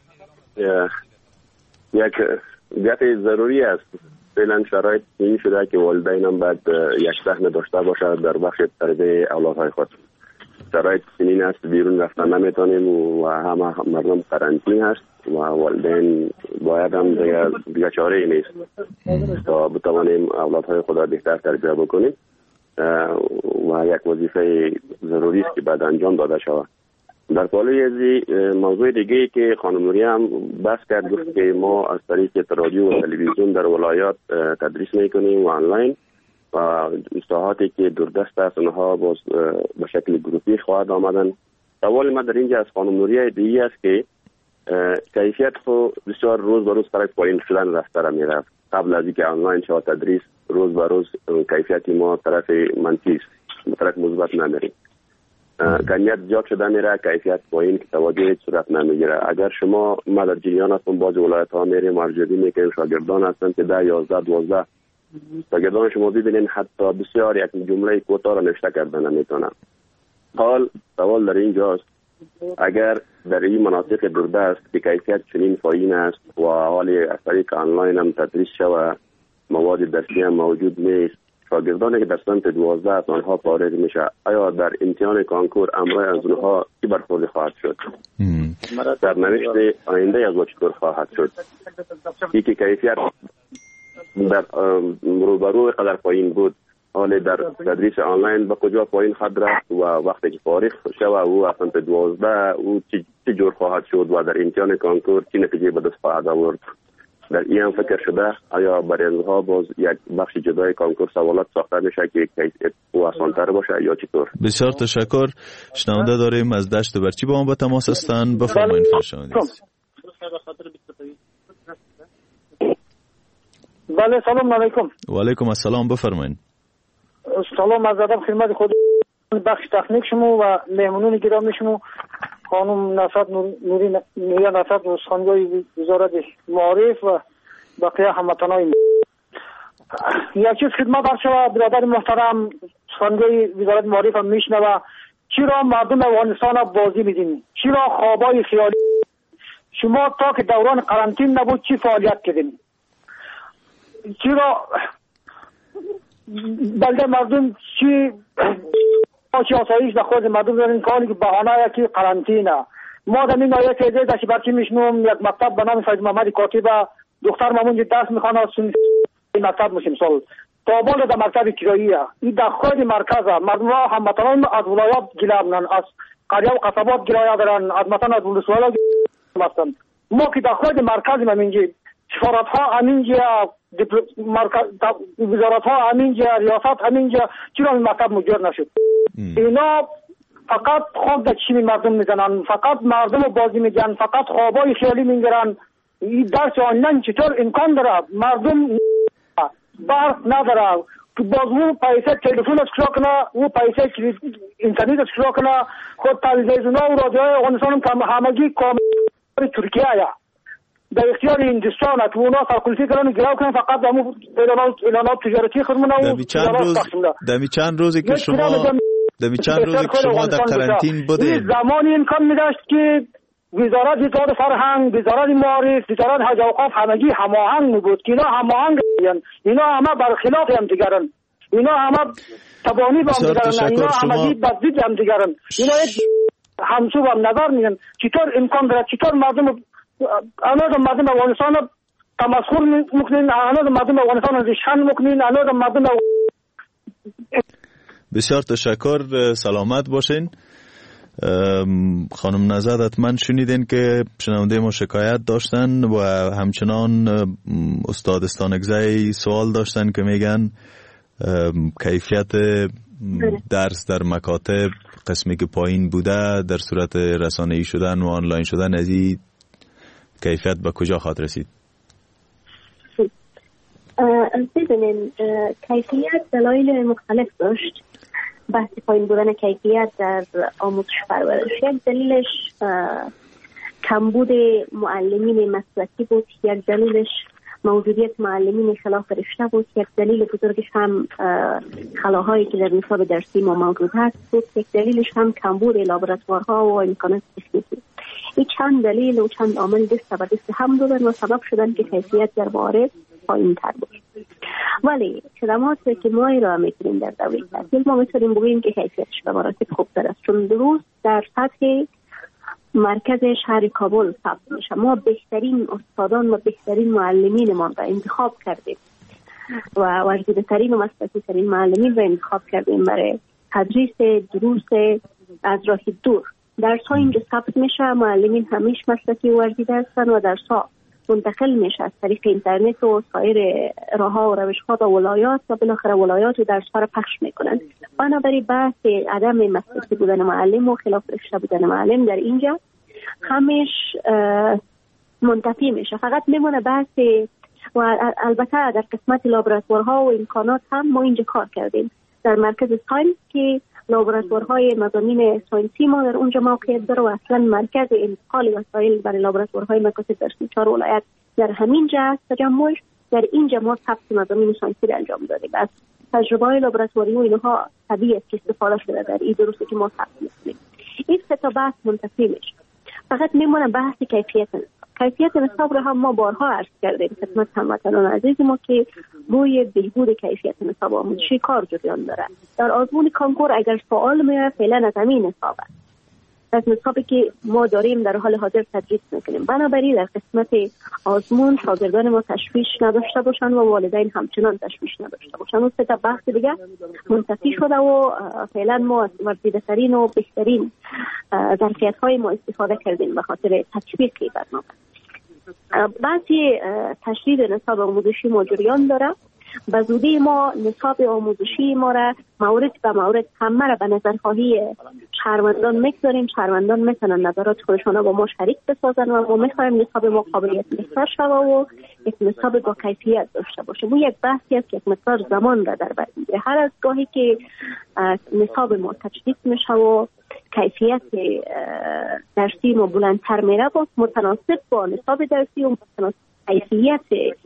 یک گپ ضروری است. فعلا شرایط این شده که والدین هم باید یک سهم داشته باشد در بخش تربیت اولادهای خود. شرایط این است بیرون رفتن نمیتونیم و همه مردم قرنطینه هست و والدین باید هم دیگه, دیگه چاره نیست تا بتوانیم اولادهای خود را بهتر تربیت بکنیم و یک وظیفه ضروری است که بعد انجام داده شود. در پالوی از موضوع دیگه که خانم نوریه هم بحث کرد، گفت که ما از طریق رادیو و تلویزیون در ولایات تدریس میکنیم و آنلاین و استاداتی که دوردست است اونها باز به شکل گروپی خواهد آمدن. سوال ما در اینجا از خانم نوریه دیگه است که کیفیت خود بسیار روز به روز طرف پایین شدن رفته را میرفت. قبل از اینکه آنلاین شود تدریس روز به روز کیفیت ما طرف منفی است، طرف مثبت نمیریم. کمیت زیاد شده میره، کیفیت پایین که توجه هیچ صورت نمیگیره. اگر شما ما در جریان هستم باز ولایت ها میریم ارزیابی میکنیم، شاگردان هستن که ده یازده دوازده شاگردان شما ببینین حتی بسیار یک جمله کوتاه را نوشته کردن نمیتونن. حال سوال در اینجاست اگر در این مناطق دوردست که کیفیت چنین پایین است و حالی از طریق آنلاین هم تدریس شود، مواد درسی هم موجود نیست، شاگردانی که در سنت دوازده از آنها فارغ میشه، آیا در امتحان کانکور امرای از اونها چی برخورد خواهد شد؟ در نوشت آینده از چطور خواهد شد؟ یکی کیفیت در روبرو قدر پایین بود، حالی در تدریس آنلاین به کجا پایین خواهد رفت و وقتی که فارغ شود او از سنت دوازده او چی جور خواهد شد و در امتحان کانکور چی نتیجه به دست خواهد آورد؟ در این هم فکر شده آیا برای اینها باز یک بخش جدای کانکور سوالات ساخته میشه که او آسان‌تر باشه یا چطور؟ بسیار تشکر. شنونده داریم از دشت برچی با ما به تماس هستند. بفرمایید فرشاندید. بله سلام علیکم. و علیکم السلام. بفرمایید. سلام از ادب خدمت خود بخش تکنیک شما و مهمونان گرامی شما، خانم نصرت نوری نوری نصرت سخنگوی وزارت معارف و بقیه هموطنان. یک چیز خدمت عرض شود برادر محترم، سخنگوی وزارت معارف هم میشنوه، چرا مردم افغانستان را بازی میدین؟ چرا خوابای خیالی؟ شما تا که دوران قرنطین نبود چی فعالیت کردین؟ چرا بلده مردم چی چی آسایش در خود مردم دارین کاری که بهانه که قرنطینه؟ ما در این آیه که داشتی برچی میشنوم یک مکتب به نام سید محمد کاتب دختر مامون درس میخوانه سن مکتب مسلم سال تابال در مکتب کراییه این در خود مرکز مردم ها هموطنان از ولایات گلابنن، از قریه و قصبات گلایه دارن، از مثلا از ولسوالا هستن. ما که در خود مرکز همینجا سفارت ها همینجا، وزارت ها همینجا، ریاست همینجا، چرا این مکتب موجود نشد؟ اینا فقط خواب در چشم مردم میزنن، فقط مردم رو بازی میگن، فقط خوابای خیالی میگیرن. این درس آنلاین چطور امکان داره؟ مردم برق نداره، باز او پیسه تلفن اشترا کنه، او پیسه اینترنت اشترا کنه، خود تلویزیون ها و رادیوهای افغانستان هم همگی کامل ترکیه یا در اختیار هندوستان است. اونا فاکولتی کردن گراو کنن فقط همون اعلانات تجارتی خودمون و دمی چند روز دمی چند روزی که شما دمی چند روزی که شما در قرنطین بودید زمانی امکان می‌داشت که وزارت اطلاعات فرهنگ، وزارت معارف، وزارت حج و اوقاف همگی هماهنگ بود که اینا هماهنگ هستند، اینا همه برخلاف هم دیگرن، اینا همه تبانی با هم دیگرن، اینا همگی بضد هم دیگرن، اینا همسو هم نظر میگن. چطور امکان داره؟ چطور مردم انا مردم افغانستان تمسخر میکنین، هنوز مردم افغانستان ریشخند میکنین، هنوز مردم. بسیار تشکر، سلامت باشین. خانم نزد حتما شنیدین که شنونده ما شکایت داشتن و همچنان استاد استانگزی سوال داشتن که میگن کیفیت درس در مکاتب قسمی که پایین بوده در صورت رسانه‌ای شدن و آنلاین شدن از این کیفیت به کجا خواهد رسید؟ ببینین کیفیت دلایل مختلف داشت. بحث پایین بودن کیفیت در آموزش پرورش، یک دلیلش کمبود معلمین مسلکی بود، یک دلیلش موجودیت معلمین خلاف رشته بود، یک دلیل بزرگش هم خلاهایی که در نصاب درسی ما موجود هست بود، یک دلیلش هم کمبود لابراتوارها و امکانات تکنیکی. این چند دلیل و چند عامل دست و دست هم دادن و سبب شدن که کیفیت در موارد پایین تر بود. ولی خدماتی که ما را میتونیم در دوره تحصیل ما میتونیم بگوییم که کیفیتش به مراتب خوبتر است، چون درست در سطح مرکز شهر کابل ثبت میشه. ما بهترین استادان و بهترین معلمین ما را انتخاب کردیم و ورزیده ترین و مسلکی ترین معلمین را انتخاب کردیم برای تدریس دروس از راه دور. درس ها اینجا ثبت میشه، معلمین همیش مسلکی و ورزیده هستن و درس ها منتقل میشه از طریق اینترنت و سایر راه ها و روش ها و ولایات و بالاخره ولایات و درس ها را پخش میکنن. بنابراین بحث عدم مسلکی بودن معلم و خلاف رشته بودن معلم در اینجا همیش منتفی میشه. فقط میمونه بحث و البته در قسمت لابراتوارها و امکانات هم ما اینجا کار کردیم در مرکز ساینس که لابراتوارهای مضامین ساینسی ما در اونجا موقعیت داره و اصلا مرکز انتقال وسایل برای لابراتوارهای مکاتب درسی چهار ولایت در همین جا است تجمعش. در اینجا ما ثبت مضامین ساینسی را انجام دادیم. از تجربه های لابراتواری و اینها طبیعی است که استفاده شده در این دروسی که ما ثبت می‌کنیم. این سه تا بحث منتفی میشه. فقط میمونه بحث کیفیت نصاب. کیفیت نصاب را هم ما بارها عرض کردیم خدمت هموطنان عزیز ما که روی بهبود کیفیت نصاب آموزشی کار جریان داره. در آزمون کانکور اگر سوال میاد فعلا از همین نصاب است، از نصابی که ما داریم در حال حاضر تدریس میکنیم. بنابراین در قسمت آزمون شاگردان ما تشویش نداشته باشن و والدین همچنان تشویش نداشته باشن. و سه تا بحث دیگه منتفی شده و فعلا ما از ورزیده ترین و بهترین ظرفیت های ما استفاده کردیم به خاطر تطبیق برنامه. بعضی تشدید نصاب آموزشی ما جریان داره. به زودی ما نصاب آموزشی ما را مورد به مورد همه را به نظر خواهی شهروندان میگذاریم. شهروندان میتونن نظرات خودشان را با ما شریک بسازن و ما میخوایم نصاب ما قابلیت بهتر شوه و یک نصاب با کیفیت داشته باشه. و یک بحثی است که یک مقدار زمان را در بر میگیره. هر از گاهی که نصاب ما تجدید میشه و کیفیت درسی ما بلندتر میره با متناسب با نصاب درسی و متناسب کیفیت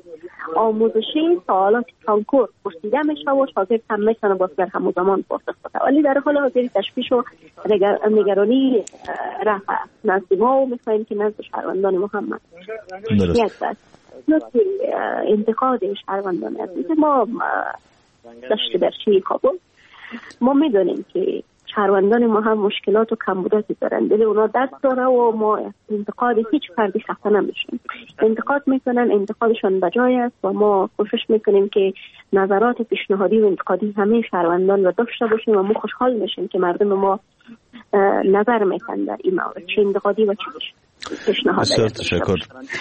آموزشی سوالات کانکور پرسیده میشه و شاگرد هم میتونه باز در همون زمان پاسخ بده. ولی در حال حاضر تشویش و نگرانی رفع نزد ما و میخوایم که نزد شهروندان محمد یک بس نقطه انتقاد شهروندان عزیز ما داشته در چی کابل. ما میدونیم که شهروندان ما هم مشکلات و کمبوداتی دارن، دل اونا درد داره و ما انتقاد هیچ فردی خفه نمیشیم. انتقاد میکنن، انتقادشان بجای است و ما کوشش میکنیم که نظرات پیشنهادی و انتقادی همه شهروندان را داشته باشیم و ما خوشحال میشیم که مردم ما نظر میکنن در این مورد، چه انتقادی و چه پیشنهادی. بسیار تشکر.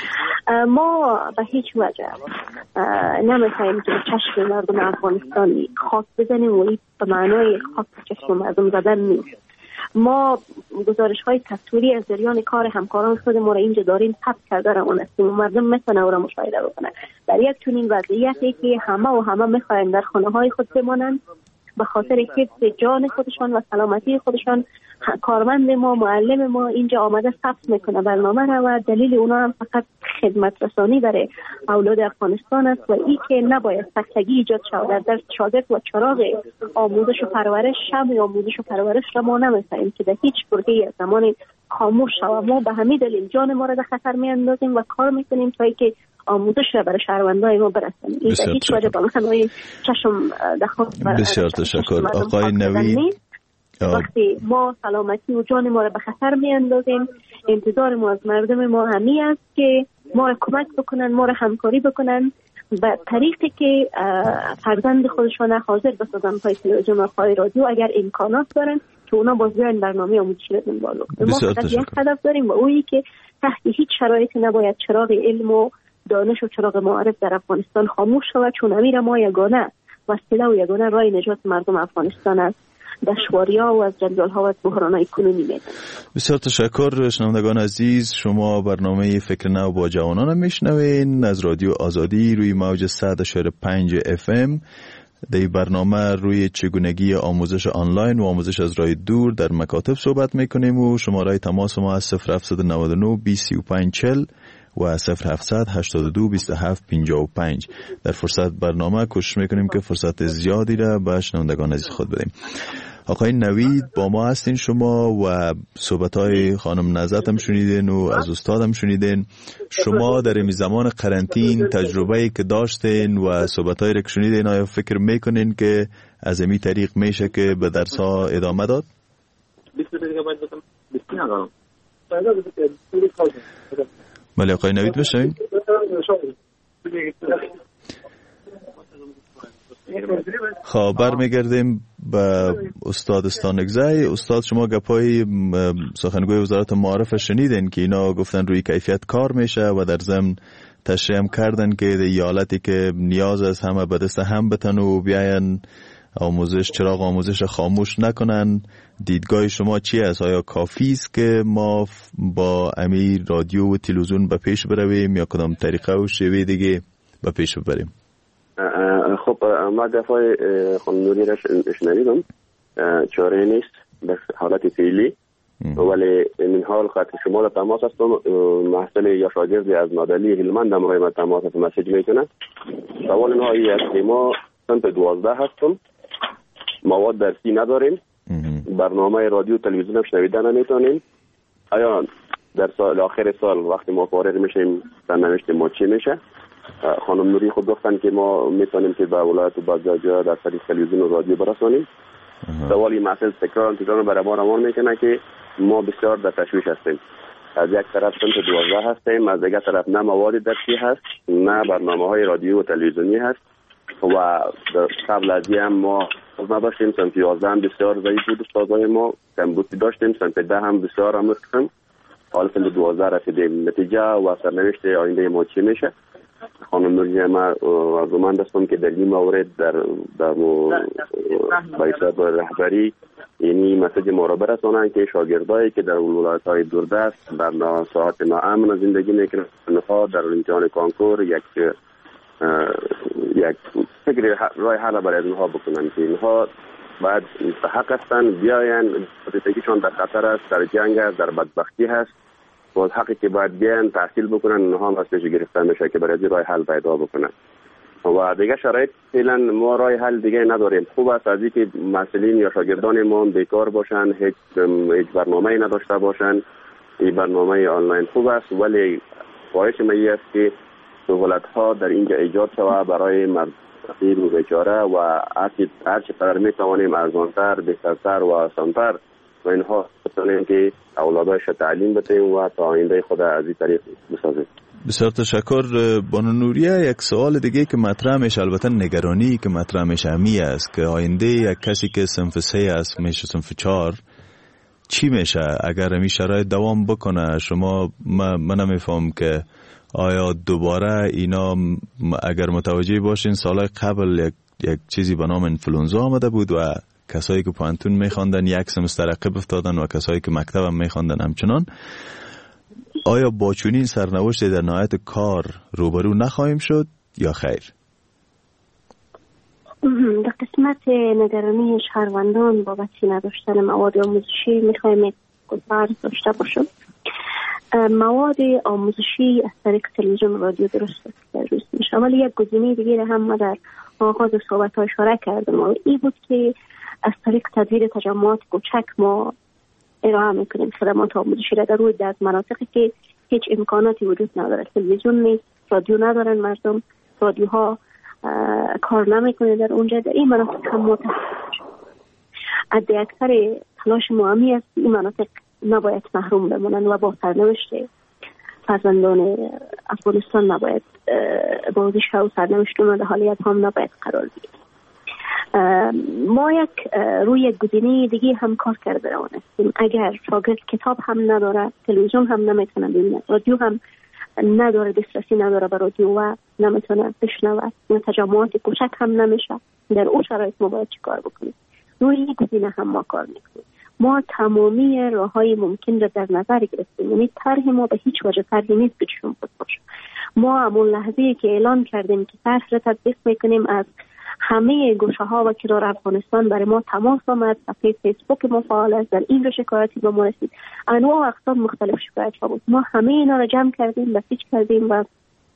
ما به هیچ وجه نمیخوایم که چشم مردم افغانستان خاک بزنیم و این به معنای خاک چشم مردم زدن نیست. ما گزارش های تصویری از جریان کار همکاران خود ما را اینجا داریم ثبت کرده روان هستیم و مردم میتونه او را مشاهده بکنه. در یک چنین وضعیتی که همه و همه میخواین در خانه های خود بمانند به خاطر حفظ جان خودشان و سلامتی خودشان، کارمند ما، معلم ما اینجا آمده ثبت میکنه برنامه را و دلیل اونا هم فقط خدمت رسانی برای اولاد افغانستان است و این که نباید سکتگی ایجاد شود در درس شاگرد و چراغ آموزش و پرورش، شمع آموزش و پرورش را ما نمی‌فهمیم که در هیچ برگه‌ای از زمان خاموش شود. ما به همین دلیل جان ما را در خطر میاندازیم و کار میکنیم تا اینکه آموزش را برای شهروندان ما برسانیم. این در هیچ وجه به معنای چشم دخواه. بسیار تشکر آقای نوی. وقتی ما سلامتی و جان ما را به خطر می اندازیم، انتظار ما از مردم ما همی است که ما را کمک بکنن، ما را همکاری بکنن به طریقی که فرزند خودشان حاضر بسازن پای تلویزیون و پای رادیو اگر امکانات دارن که اونا باز بیان برنامه آموزشی را دنبال کنن. ما فقط یک هدف داریم و اویی که تحت هیچ شرایطی نباید چراغ علم و دانش و چراغ معارف در افغانستان خاموش شود، چون امیر ما یگانه وسیله و یگانه راه نجات مردم افغانستان است دشواری‌ها و از جنجال‌ها و از بحران‌های کنونی میدن. بسیار تشکر شنوندگان عزیز. شما برنامه فکر نو با جوانان میشنوین از رادیو آزادی روی موج صد و پنج اف ام. در برنامه روی چگونگی آموزش آنلاین و آموزش از راه دور در مکاتب صحبت میکنیم و شماره تماس ما از صفر هفت نه نه بیست سی و پنج چهل و صفر هفتصد هشتاد و دو بیست و هفت پنجاه و پنج. در فرصت برنامه کوشش میکنیم که فرصت زیادی را به شنوندگان عزیز خود بدیم. آقای نوید با ما هستین شما و صحبت‌های خانم نزات هم شنیدین و از استاد هم شنیدین. شما در این زمان قرنطین تجربه‌ای که داشتین و صحبت‌هایی که شنیدین آیا فکر میکنین که از این طریق میشه که به درس‌ها ادامه داد؟ بله آقای نوید بشین. خب برمیگردیم به استاد استانگزی. استاد شما گپای سخنگوی وزارت معارف شنیدین که اینا گفتن روی کیفیت کار میشه و در ضمن تشریح هم کردن که ایالتی که نیاز است همه به دست هم بتن و بیاین آموزش چراغ آموزش خاموش نکنن. دیدگاه شما چی است؟ آیا کافی است که ما با امیر رادیو و تلویزیون به پیش برویم یا کدام طریقه و شیوه دیگه به پیش ببریم؟ خب ما دفعه خانم نوری را شنیدم، چاره نیست به حالت فعلی، ولی این حال خاطر شما را تماس هستم. محصل یا شاگردی از نادلی هلمند هم رای تماس هست مسیج میکنه. سوال نهایی است که ما سنت دوازده هستم، مواد درسی نداریم، برنامه رادیو تلویزیون هم شنویده نمیتونیم. آیا در سال آخر سال وقتی ما فارغ میشیم سرنوشت ما چی میشه؟ خانم نوری خود گفتن که ما میتونیم که به ولایت و به جا در طریق تلویزیون و رادیو برسانیم. سوالی مسئله تکرار تکرار برای ما روان میکنه که ما بسیار در تشویش هستیم. از یک طرف سنت دوازده هستیم، از دیگر طرف نه مواد درسی هست نه برنامه های رادیو و تلویزیونی هست و قبل از این هم ما نداشتیم. سنت یازده هم بسیار ضعیف بود، استادای ما کمبودی داشتیم. سنت ده هم بسیار هم رسیم، حالا سنت دوازده رسیدیم. نتیجه و سرنوشت آینده ما چی میشه؟ خانم نوری ما آرزومند هستم که در این مورد در در بایساد رهبری یعنی مسیج ما را برسانند که شاگردایی که در ولایت‌های دوردست در ساعات ناامن زندگی میکنند در امتحان کانکور یک یک فکر راه حل برای اینها بکنند که اینها بعد مستحق هستند بیاین. زندگیشان در خطر است، در جنگ است، در بدبختی هست. باز حقی که باید بیان تحصیل بکنن اونها هم از پیش گرفته میشه که برای راه حل پیدا بکنن و دیگه شرایط فعلا ما راه حل دیگه نداریم. خوب است از اینکه مسئولین یا شاگردان ما بیکار باشن، هیچ هیچ برنامه‌ای نداشته باشن. این برنامه آنلاین خوب است، ولی خواهش من این است که سهولت‌ها در اینجا ایجاد شود برای مردم فقیر و بیچاره و هر چه قدر میتوانیم ارزان‌تر، بهترتر و آسان‌تر و اینها بتونیم که اولادایش تعلیم بدیم و تا آینده خود از این طریق بسازیم. بسیار تشکر. بانو نوریه یک سوال دیگه که مطرح میشه، البته نگرانی که مطرح میشه همی است که آینده یک کسی که صنف سه است میشه صنف چهار چی میشه اگر این شرایط دوام بکنه؟ شما من نمیفهم که آیا دوباره اینا اگر متوجه باشین سال قبل یک, یک چیزی به نام انفلونزا آمده بود و کسایی که پانتون میخواندن یک سمستر عقب افتادن و کسایی که مکتب هم میخواندن همچنان. آیا با چنین سرنوشت در نهایت کار روبرو نخواهیم شد یا خیر؟ در قسمت نگرانی شهروندان بابت نداشتن مواد آموزشی میخوایم یک گزارش داشته باشم. مواد آموزشی از طریق تلویزیون رادیو درست درست میشه، ولی یک گزینه دیگه هم ما در آغاز صحبت ها اشاره کردم و این بود که از طریق تدویر تجمعات کوچک ما ارائه میکنیم خدمات آموزشی را در روی در مناطقی که هیچ امکاناتی وجود نداره، تلویزیون نیست، رادیو ندارن مردم، رادیوها کار نمیکنه در اونجا. در این مناطق هم ما از اکثر تلاش مهمی است این مناطق نباید محروم بمونن و با سرنوشت فرزندان افغانستان نباید بازیش و سرنوشت اونها در حالیت هم نباید قرار بگیره. ما یک روی گزینه دیگه هم کار کرده روانستیم. اگر شاگرد کتاب هم نداره، تلویزیون هم نمیتونه ببینه، رادیو هم نداره، دسترسی نداره به رادیو و نمیتونه بشنوه، تجمعات کوچک هم نمیشه، در اون شرایط ما باید چی کار بکنیم؟ روی گزینه هم ما کار میکنیم. ما تمامی راههای ممکن را در نظر گرفتیم. یعنی طرح ما به هیچ وجه طرحی نیست که چون باشه. ما همون لحظه‌ای که اعلان کردیم که طرح را تطبیق میکنیم، از همه گوشه ها و کنار افغانستان برای ما تماس آمد. صفحه فیسبوک ما فعال است، در این رو شکایتی به ما رسید، انواع و اقسام مختلف شکایت ها بود. ما همه اینا را جمع کردیم، بسیج کردیم و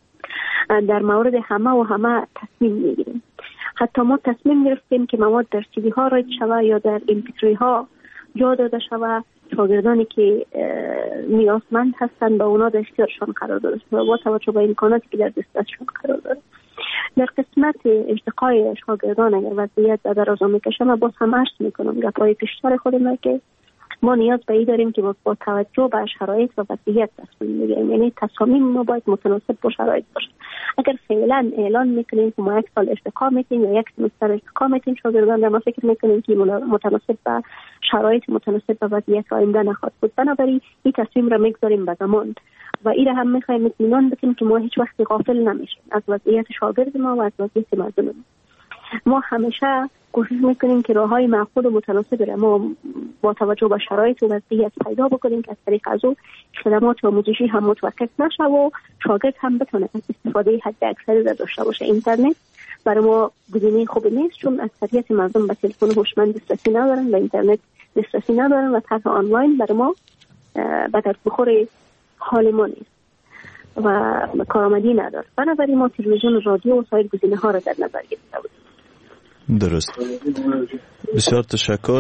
در مورد همه و همه تصمیم میگیریم. حتی ما تصمیم گرفتیم که مواد در سی دی ها رایت شود یا در ام پی تری ها جا داده شود. شاگردانی که نیازمند هستند به اونا در اختیارشان قرار داده شود با توجه به امکاناتی که در دستشان قرار داره. در قسمت ارتقای شاگردان اگر وضعیت دراز میکشه، ما باز هم عرض میکنم گپای پیشتر خودم که ما نیاز به این داریم که با توجه به شرایط و وضعیت تصمیم بگیریم. یعنی تصامیم ما باید متناسب با شرایط باشه. اگر فعلا اعلان میکنیم که ما یک سال ارتقا میکنیم یا یک سمستر ارتقا میکنیم، شاگردان را ما فکر میکنیم که متناسب به شرایط، متناسب به وضعیت آینده نخواهد بود. بنابراین این تصمیم را میگذاریم به زمان و این را هم میخوایم اطمینان بدیم که ما هیچ وقت غافل نمیشیم از وضعیت شاگرد ما و از وضعیت مردم ما. ما همیشه کوشش میکنیم که راههای معقول و متناسب را ما با توجه به شرایط و وضعیت پیدا بکنیم که از طریق از او خدمات آموزشی هم متوقف نشه و شاگرد هم بتونه استفاده حد اکثری را داشته باشه. اینترنت برای ما گزینه خوبی نیست، چون اکثریت مردم به تلفن هوشمند دسترسی ندارن، به اینترنت دسترسی ندارن و طرح آنلاین برای ما به درد بخور حال ما نیست و کارآمدی نداره. بنابراین ما تلویزیون و رادیو و سایر گزینه ها را در نظر گرفته بودیم. درست. بسیار تشکر.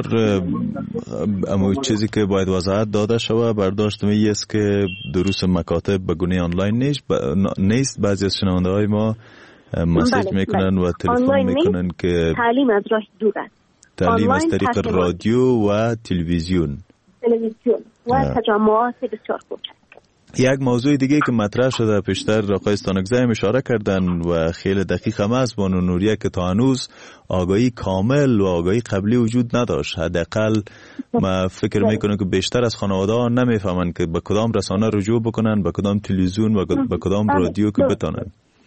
اما چیزی که باید وضاحت داده شود برداشت می است که دروس مکاتب به گونه آنلاین نیست. نیست بعضی از شنونده های ما مسیج میکنن و تلفن میکنن که تعلیم از راه دور است. تعلیم از طریق رادیو و تلویزیون تلویزیون و تجمعات بسیار کوچک. یک موضوع دیگه که مطرح شده پیشتر آقای استانکزی هم اشاره کردن و خیلی دقیق هم است بانو نوریه که تا هنوز آگاهی کامل و آگاهی قبلی وجود نداشت. حداقل ما فکر میکنم که بیشتر از خانواده ها نمیفهمن که به کدام رسانه رجوع بکنن، به کدام تلویزیون و به کدام رادیو که بتونن.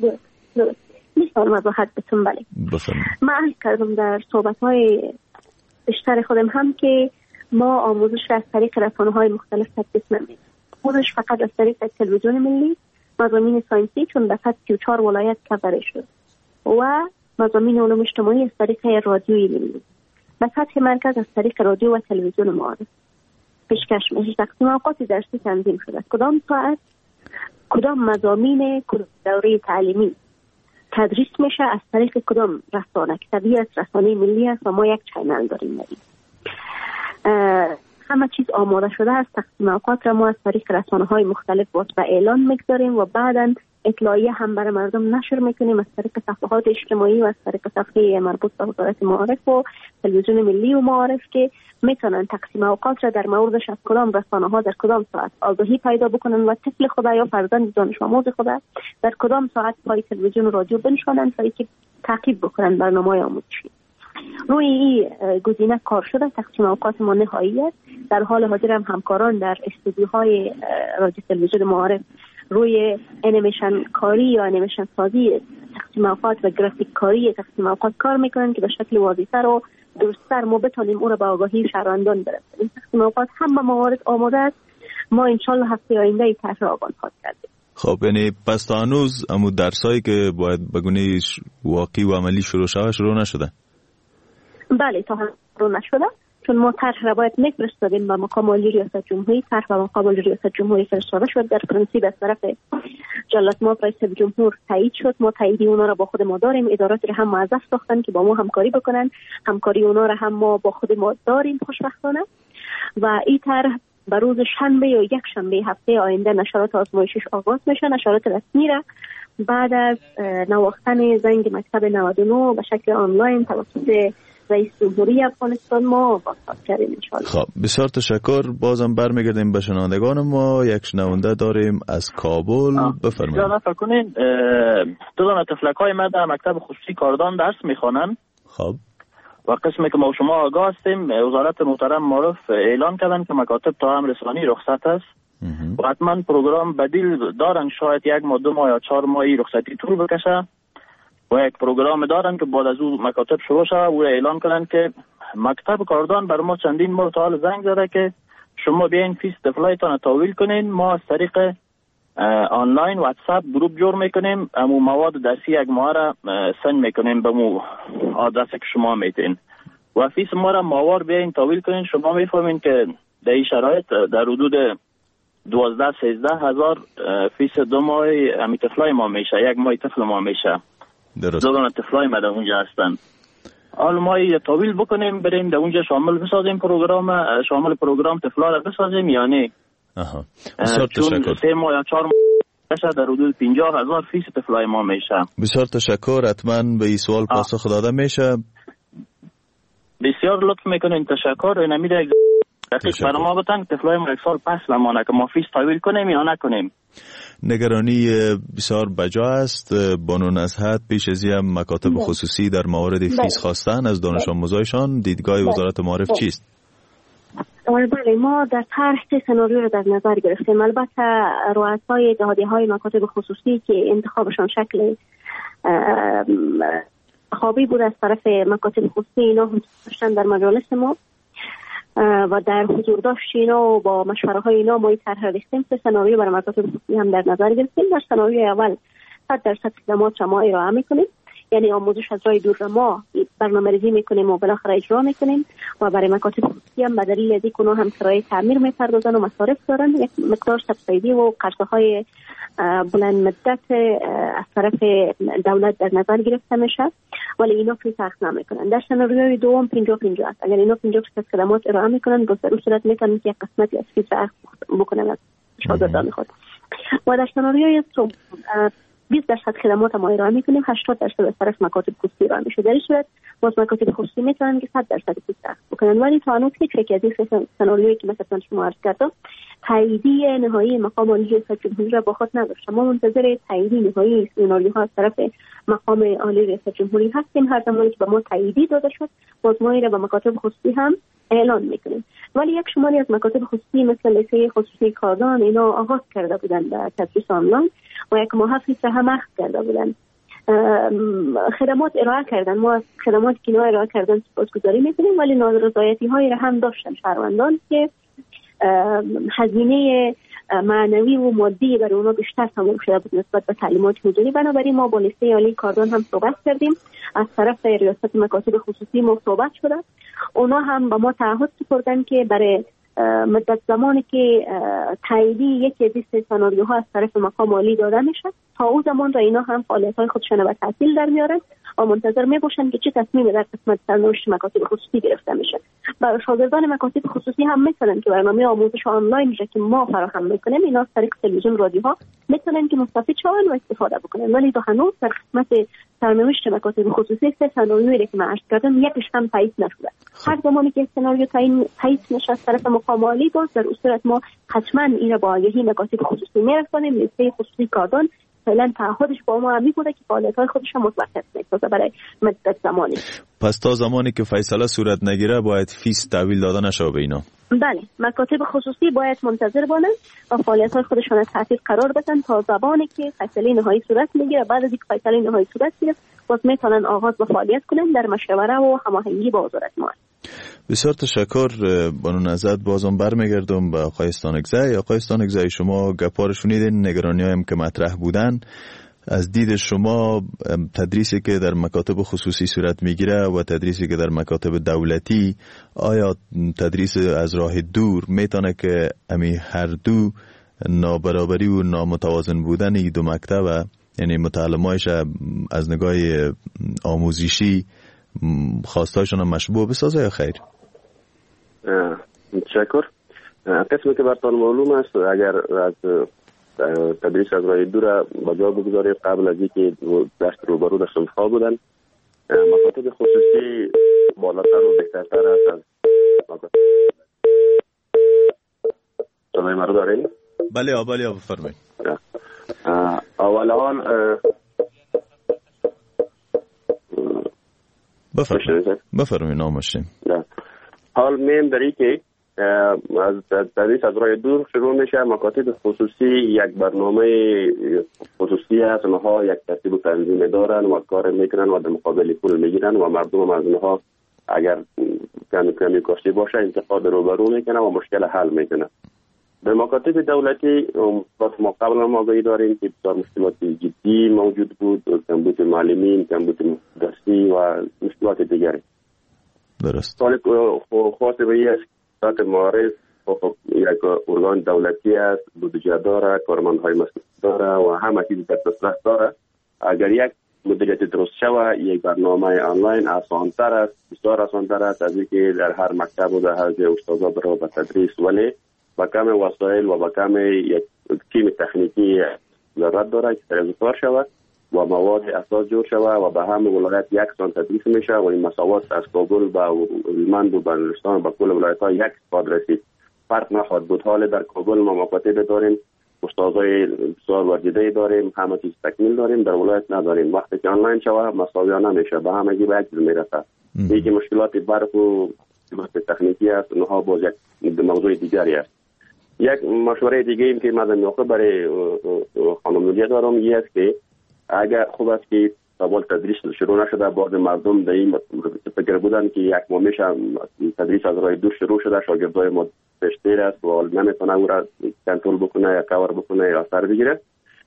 میتونم وضاحت بتون بله. من عرض کردم در صحبت‌های بیشتر خودم هم که ما آموزش از طریق رسانه‌های مختلف تدریس نمی‌کنیم. آموزش فقط از طریق تلویزیون ملی، مضامین ساینسی چون به سطح سی و چهار ولایت کاور شد و مضامین علوم اجتماعی از طریق رادیوی ملی. به سطح مرکز از طریق رادیو و تلویزیون معارف پیشکش میشه. تقسیم اوقات درسی تنظیم شده. کدام ساعت کدام مضامین دوره تعلیمی تدریس میشه از طریق کدام رسانه که طبیعی است رسانه ملی است و ما یک چینل داریم ملی. همه چیز آماده شده است. تقسیم اوقات را ما از طریق رسانه‌های مختلف با اعلان میگذاریم و بعداً اطلاعیه هم برای مردم نشر میکنیم از طریق صفحات اجتماعی و از طریق صفحه مربوط به وزارت معارف و تلویزیون ملی و معارف که میتونن تقسیم اوقات را در موردش از کدام رسانه‌ها در کدام ساعت آگاهی پیدا بکنن و طفل خود یا فرزند دانش آموز خود در کدام ساعت پای تلویزیون و رادیو بنشانند تا اینکه تعقیب بکنن برنامه‌های آموزشی. روی این گزینه کار شده. تقسیم اوقات ما نهایی است. در حال حاضر هم همکاران در استودیوهای رادیو تلویزیون معارف روی انیمیشن کاری یا انیمیشن سازی تقسیم اوقات و گرافیک کاری تقسیم اوقات کار میکنن که به شکل واضح‌تر و درست‌تر ما بتونیم اون رو به آگاهی شهروندان برسونیم. تقسیم اوقات هم موارد آماده است. ما انشالله هفته آینده طرح آغاز کردیم. خب یعنی پس تا هنوز امو درسایی که باید بگونه واقعی و عملی شروع شده شروع نشده؟ بله تا هنوز شروع نشده، چون ما طرح را باید میفرستادیم به مقام عالی ریاست جمهوری. طرح به مقام عالی ریاست جمهوری فرستاده شد. در پرنسیب از طرف جلالت مآب رئیس جمهور تایید شد. ما تاییدی اونا را با خود ما داریم. ادارات را هم موظف ساختن که با ما همکاری بکنن. همکاری اونا را هم ما با خود ما داریم خوشبختانه. و این طرح به روز شنبه یا یک شنبه هفته آینده نشرات آزمایشیش آغاز میشه. نشرات رسمی را بعد از نواختن زنگ مکتب نود و نه به شکل آنلاین توسط رئیس جمهوری افغانستان ما واقع کردیم ان شاء الله. خب بسیار تشکر. بازم برمیگردیم به شنوندگان ما. یک شنونده داریم از کابل. بفرمایید. اجازه فرمایید. دو تا طفلکای ما در مکتب خصوصی کاردان درس میخوانن. خب و قسمی که ما شما آگاه هستیم، وزارت محترم معرف اعلان کردن که مکاتب تا هم رسانی رخصت است و حتما پروگرام بدیل دارن، شاید یک ماه دو ماه یا چهار ماهی رخصتی طول بکشه و یک پروگرام دارن که بعد از او مکاتب شروع شده و اعلان کردن که مکتب کاردان بر ما چندین ماه تا حال زنگ زده که شما بیاین فیس طفلایتان تحویل کنین، ما از طریق آنلاین واتساپ گروپ جور میکنیم، امو مواد درسی یک ماه را سند میکنیم به مو آدرس که شما میتین و فیس ما را ماوار بیاین تحویل کنین. شما میفهمین که در این شرایط در حدود دوازده سیزده هزار فیس دو ماه امی طفلای ما میشه، یک ماه طفل ما میشه. درست. دو دانه طفلای ما در اونجا هستن. حال ما تحویل بکنیم بریم در اونجا شامل بسازیم پروگرام، شامل پروگرام طفلا را بسازیم یا نه؟ آها. بسیار تشکر. سه ماه یا چهار ماه در حدود پنجاه هزار فیس طفلای ما میشه. بسیار تشکر. حتما به این سوال پاسخ داده میشه. بسیار لطف میکنین. تشکر. نمیده دقیق برای ما بتن طفلای ما یک سال پس نمانه که ما فیس تحویل کنیم یا نکنیم. نگرانی بسیار بجا است. بانو نزهت پیش از این مکاتب خصوصی در موارد فیس خواستن از دانش آموزایشان، دیدگاه وزارت معارف چیست؟ بله، ما در طرح سناریو رو در نظر گرفتیم. البته رؤسای اتحادیه‌های مکاتب خصوصی که انتخابشان شکل خوابی بود از طرف مکاتب خصوصی، اینا هم داشتن در مجالس ما و در حضور داشت اینا و با مشوره های اینا ما این طرح ریختیم. سه سناریو برای مکاتب خصوصی هم در نظر گرفتیم. در سناریوی اول صد درصد خدمات ما ارائه میکنیم، یعنی آموزش از راه دور را ما برنامه‌ریزی میکنیم و بالاخره اجرا میکنیم و برای مکاتب خصوصی هم به دلیل از اینکه هم کرایه تعمیر میپردازن و مصارف دارن یک مقدار سبسیدی و قرضهای بلند مدت از طرف دولت در نظر گرفته میشه، ولی اینا فیس اخذ نمیکنن. در سناریوی دوم پنجاه پنجاه است. اگر اینا پنجاه درصد خدمات ارائه میکنن باز در صورت میتونن که یک قسمتی از فیس اخذ بکنن از شاگردان خود. و در سناریوی سوم بیست درصد خدمات ما ارائه میکنیم، هشتاد درصد از طرف مکاتب خصوصی ارائه میشه. در این صورت باز مکاتب خصوصی میتونن که صد درصد فیس اخذ بکنن. ولی تا هنوز هیچ یک از این سناریویی که مثلا شما عرض کردم تاییدی نهایی مقام عالی ریاست جمهوری را با خود نداشت. ما منتظر تاییدی نهایی سناریوها از طرف مقام عالی ریاست جمهوری هستیم. هر زمانی که به ما تاییدی داده شد باز ما را به مکاتب خصوصی هم اعلان میکنیم. ولی یک شماری از مکاتب خصوصی مثل لیسه خصوصی کاردان اینا آغاز کرده بودن به تدریس آنلاین و یک ماه فیس هم اخذ کرده بودن، خدمات ارائه کردن. ما از خدمات که اینا ارائه کردن سپاسگزاری میکنیم، ولی نارضایتی هایی را هم داشتن شهروندان که هزینه معنوی و مادی برای اونا بیشتر تمام شده بود نسبت به تعلیمات حضوری. بنابراین ما با لیسه عالی کاردان هم صحبت کردیم، از طرف ریاست مکاتب خصوصی ما صحبت شده. اونا هم با ما تعهد سپردن که برای مدت زمانی که تاییدی یکی از این سناریوها از طرف مقام عالی داده میشه تا اون زمان را اینا هم فعالیت‌های خودشون به تعطیل در میارن و منتظر میباشن که چه تصمیمی در قسمت سرنوشت مکاتب خصوصی گرفته میشه. برای شاگردان مکاتب خصوصی هم میتونن که برنامه آموزش آنلاین را که ما فراهم میکنیم اینا از طریق تلویزیون رادیوها میتونن که مستفید شون و استفاده بکنن. ولی تا هنوز در قسمت سرنوشت مکاتب خصوصی سه سناریویی که من عرض کردم یکیش هم تایید نشده. هر زمانی که سناریو تایید نشه از طرف مقام عالی باز در صورت ما حتما این را با آگهی مکاتب خصوصی میرسونیم. لیسه خصوصی کاردان فعلا تعهدش با ما همی بوده که فعالیت‌های خودش هم متوقف می‌کنه برای مدت زمانی. پس تا زمانی که فیصله صورت نگیره باید فیس تحویل داده نشه به اینا. بله، مکاتب خصوصی باید منتظر باشن و فعالیت‌های خودشون از تعطیل قرار بدن تا زمانی که فیصله نهایی صورت میگیره. بعد از اینکه فیصله نهایی صورت گرفت باز میتونن آغاز به فعالیت کنن در مشوره و هماهنگی با وزارت ما. بسیار تشکر. بانو نزهت بازم برمیگردم به آقای استانکزی. آقای استانکزی شما گپار شنیدین، نگرانی هم که مطرح بودن. از دید شما تدریسی که در مکاتب خصوصی صورت میگیره و تدریسی که در مکاتب دولتی، آیا تدریس از راه دور میتونه که امی هر دو نابرابری و نامتوازن بودن این دو مکتب، یعنی متعلمایش از نگاه آموزشی خواستایشان مشبوه بسازه یا خیر؟ تشکر. قسمی که برتان معلوم است اگر از تدریس از راه دور با جا بگذاریم قبل از اینکه دست روبرو دست خواه بودن مکاتب خصوصی بالاتر و بهترتر است از صدای مرا دارین؟ بله آ بله آ بفرمایید. اول آن بفرمایید بفرمایید نامشین. حال میم داری که از تدریس از راه دور شروع میشه. مکاتب خصوصی یک برنامه خصوصی است، اونها یک ترتیب و تنظیم دارن و کار میکنن و در مقابل پول میگیرن و مردم از اونها اگر کمی کمی کاشتی باشه انتقاد روبرو میکنن و مشکل حل میکنن. در مکاتب دولتی ما قبل هم آگاهی داریم که بسیار مشکلات جدی موجود بود، کمبود معلمین، کمبود درسی و مشکلات دیگری. درست. سوال خاص به این است که معارف یک ارگان دولتی است، بودجه داره، کارمندهای مسئول داره و همه چیز در دسترس داره. اگر یک مدیریت درست شود یک برنامه آنلاین آسان‌تر است، بسیار آسان‌تر است از اینکه در هر مکتب و در هر جای استادا برای به تدریس، ولی با کم وسایل و با کم یک تیم تکنیکی ضرورت داره که طرز کار شود و مواد اساس جور شود و به همه ولایت یک سان تدریس میشه و این مساوات از کابل با هلمند و بلوچستان و با کل ولایت ها یک خواهد رسید. فرق نخواهد بود. حال در کابل ما مکاتب داریم، استادای بسیار واجده داریم، همه چیز تکمیل داریم، در ولایت نداریم. وقتی که آنلاین شود مساویانه میشه، به همگی به یک جل میرسه. یکی مشکلات برق و مشکلات تکنیکی است، اونها باز یک موضوع دیگری است. یک مشوره دیگه این که من موقع برای خانم نوریه دارم این است که اگر خوب است که اول تدریس شروع نشده، بعض مردم در این فکر بودن که یک ماه میشه تدریس از راه دور شروع شده، شاگردای ما پیشتر است و نمیتونه او را کنترل بکنه یا کاور بکنه یا اثر بگیره.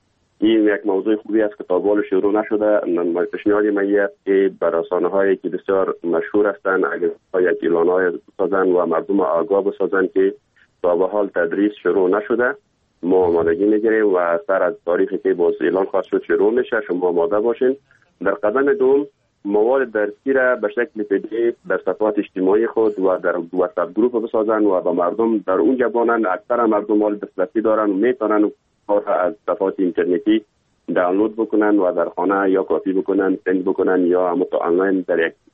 این یک موضوع خوبی است که تا اول شروع نشده. پیشنهاد من است که بر رسانه‌هایی که بسیار مشهور هستند اگر یک اعلان‌های بسازن و مردم آگاه بسازن که تا به حال تدریس شروع نشده، ما آمادگی میگیریم و سر از تاریخی که باز اعلان خواهد شد شروع میشه، شما آماده باشین. در قدم دوم مواد درسی را به شکل پی دی اف در صفحات اجتماعی خود و در واتساپ گروپ بسازن و با مردم در اونجا بانن. اکثر مردم مال دسترسی دارن و میتونن کار از صفحات اینترنتی دانلود بکنن و در خانه یا کپی بکنن، سند بکنن یا هم آنلاین در یک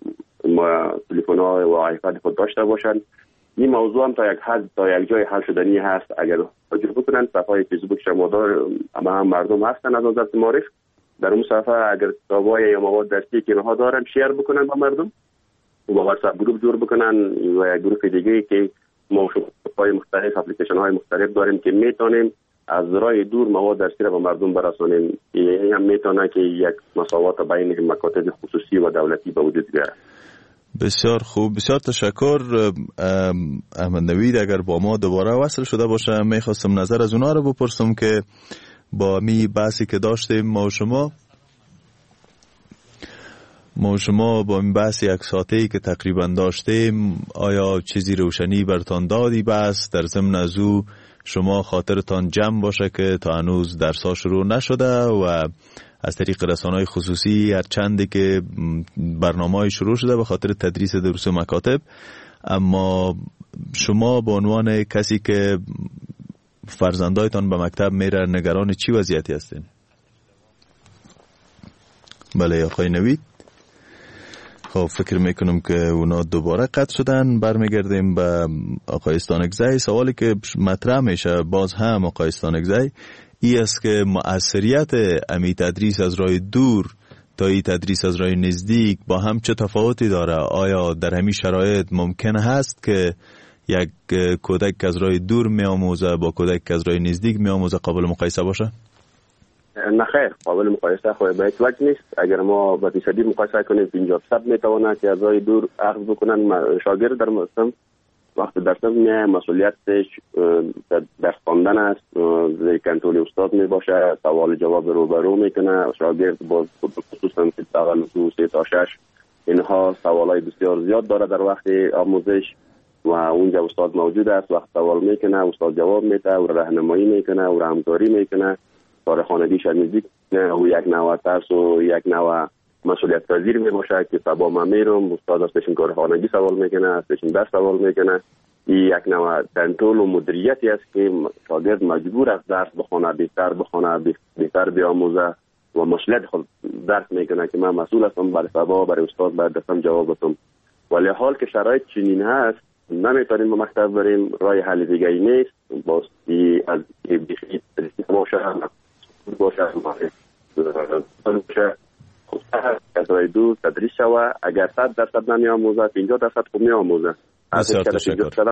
تلفن و آیپد خود داشته باشن. این موضوع هم تا یک حد تا یک جای حل شدنی هست. اگر توجه بکنن صفحه فیسبوک شما دار هم مردم هستن از وزارت معارف، در اون صفحه اگر کتابای یا مواد درسی که اونها دارن شیر بکنن با مردم و با واتساپ گروپ جور بکنن و یک گروپ دیگه که ما شبکه‌های مختلف اپلیکیشن های مختلف داریم که میتونیم از راه دور مواد درسی را به مردم برسانیم. این هم میتونه که یک مساوات بین مکاتب خصوصی و دولتی به وجود بیاره. بسیار خوب، بسیار تشکر. احمد نوید اگر با ما دوباره وصل شده باشه میخواستم نظر از اونا رو بپرسم که با می بحثی که داشتیم ما و شما ما و شما با این بحث یک ساعته‌ای که تقریبا داشتیم آیا چیزی روشنی برتان دادی؟ بس در ضمن از او شما خاطرتان جمع باشه که تا هنوز درس‌ها شروع نشده و از طریق رسانه‌های خصوصی هر چندی که برنامه‌های شروع شده به خاطر تدریس دروس مکاتب، اما شما به عنوان کسی که فرزندایتان به مکتب میره نگران چی وضعیتی هستین؟ بله آقای نوید. خب فکر میکنم که اونا دوباره قطع شدن. برمیگردیم به آقای استانکزی. سوالی که مطرح میشه باز هم آقای استانکزی ای است که مؤثریت امی تدریس از راه دور تا ای تدریس از راه نزدیک با هم چه تفاوتی داره؟ آیا در همین شرایط ممکن هست که یک کودک که از راه دور می آموزه با کودک که از راه نزدیک می آموزه قابل مقایسه باشه؟ نه خیر، قابل مقایسه خود به هیچ وجه نیست. اگر ما به فیصدی مقایسه کنیم پنجاه درصد میتونه که از راه دور اخذ بکنن. شاگرد در مستم وقتی درس میه مسئولیتش درس خواندن است، زیر کنترل استاد می باشه، سوال جواب روبرو میکنه. شاگرد با خصوصا که تقل دو سه تا شش اینها سوالای بسیار زیاد داره در وقت آموزش و اونجا استاد موجود است. وقت سوال میکنه استاد جواب میده و راهنمایی میکنه و همکاری میکنه. کار خانگیش نزدیک نه و یک نوع ترس و یک نوع مسئولیت پذیر می باشه که سبا من میرم استاد از پیشین کار خانگی سوال میکنه، از پیشین درس سوال میکنه. این یک نوع کنترل و مدیریتی است که شاگرد مجبور است درس بخونه، بهتر بخونه، بهتر بیاموزه و مسئولیت خود درس میکنه که من مسئول هستم برای سبا برای استاد باید دستم جواب بدم. ولی حال که شرایط چنین هست نمیتونیم به مکتب بریم، راه حل دیگه ای نیست. باستی از بیخی تدریسی باشه باشه باشه از رای دو تدریس شوه. اگر صد درصد نمی آموزه پنجاه درصد خوب می آموزه. بسیار تشکر.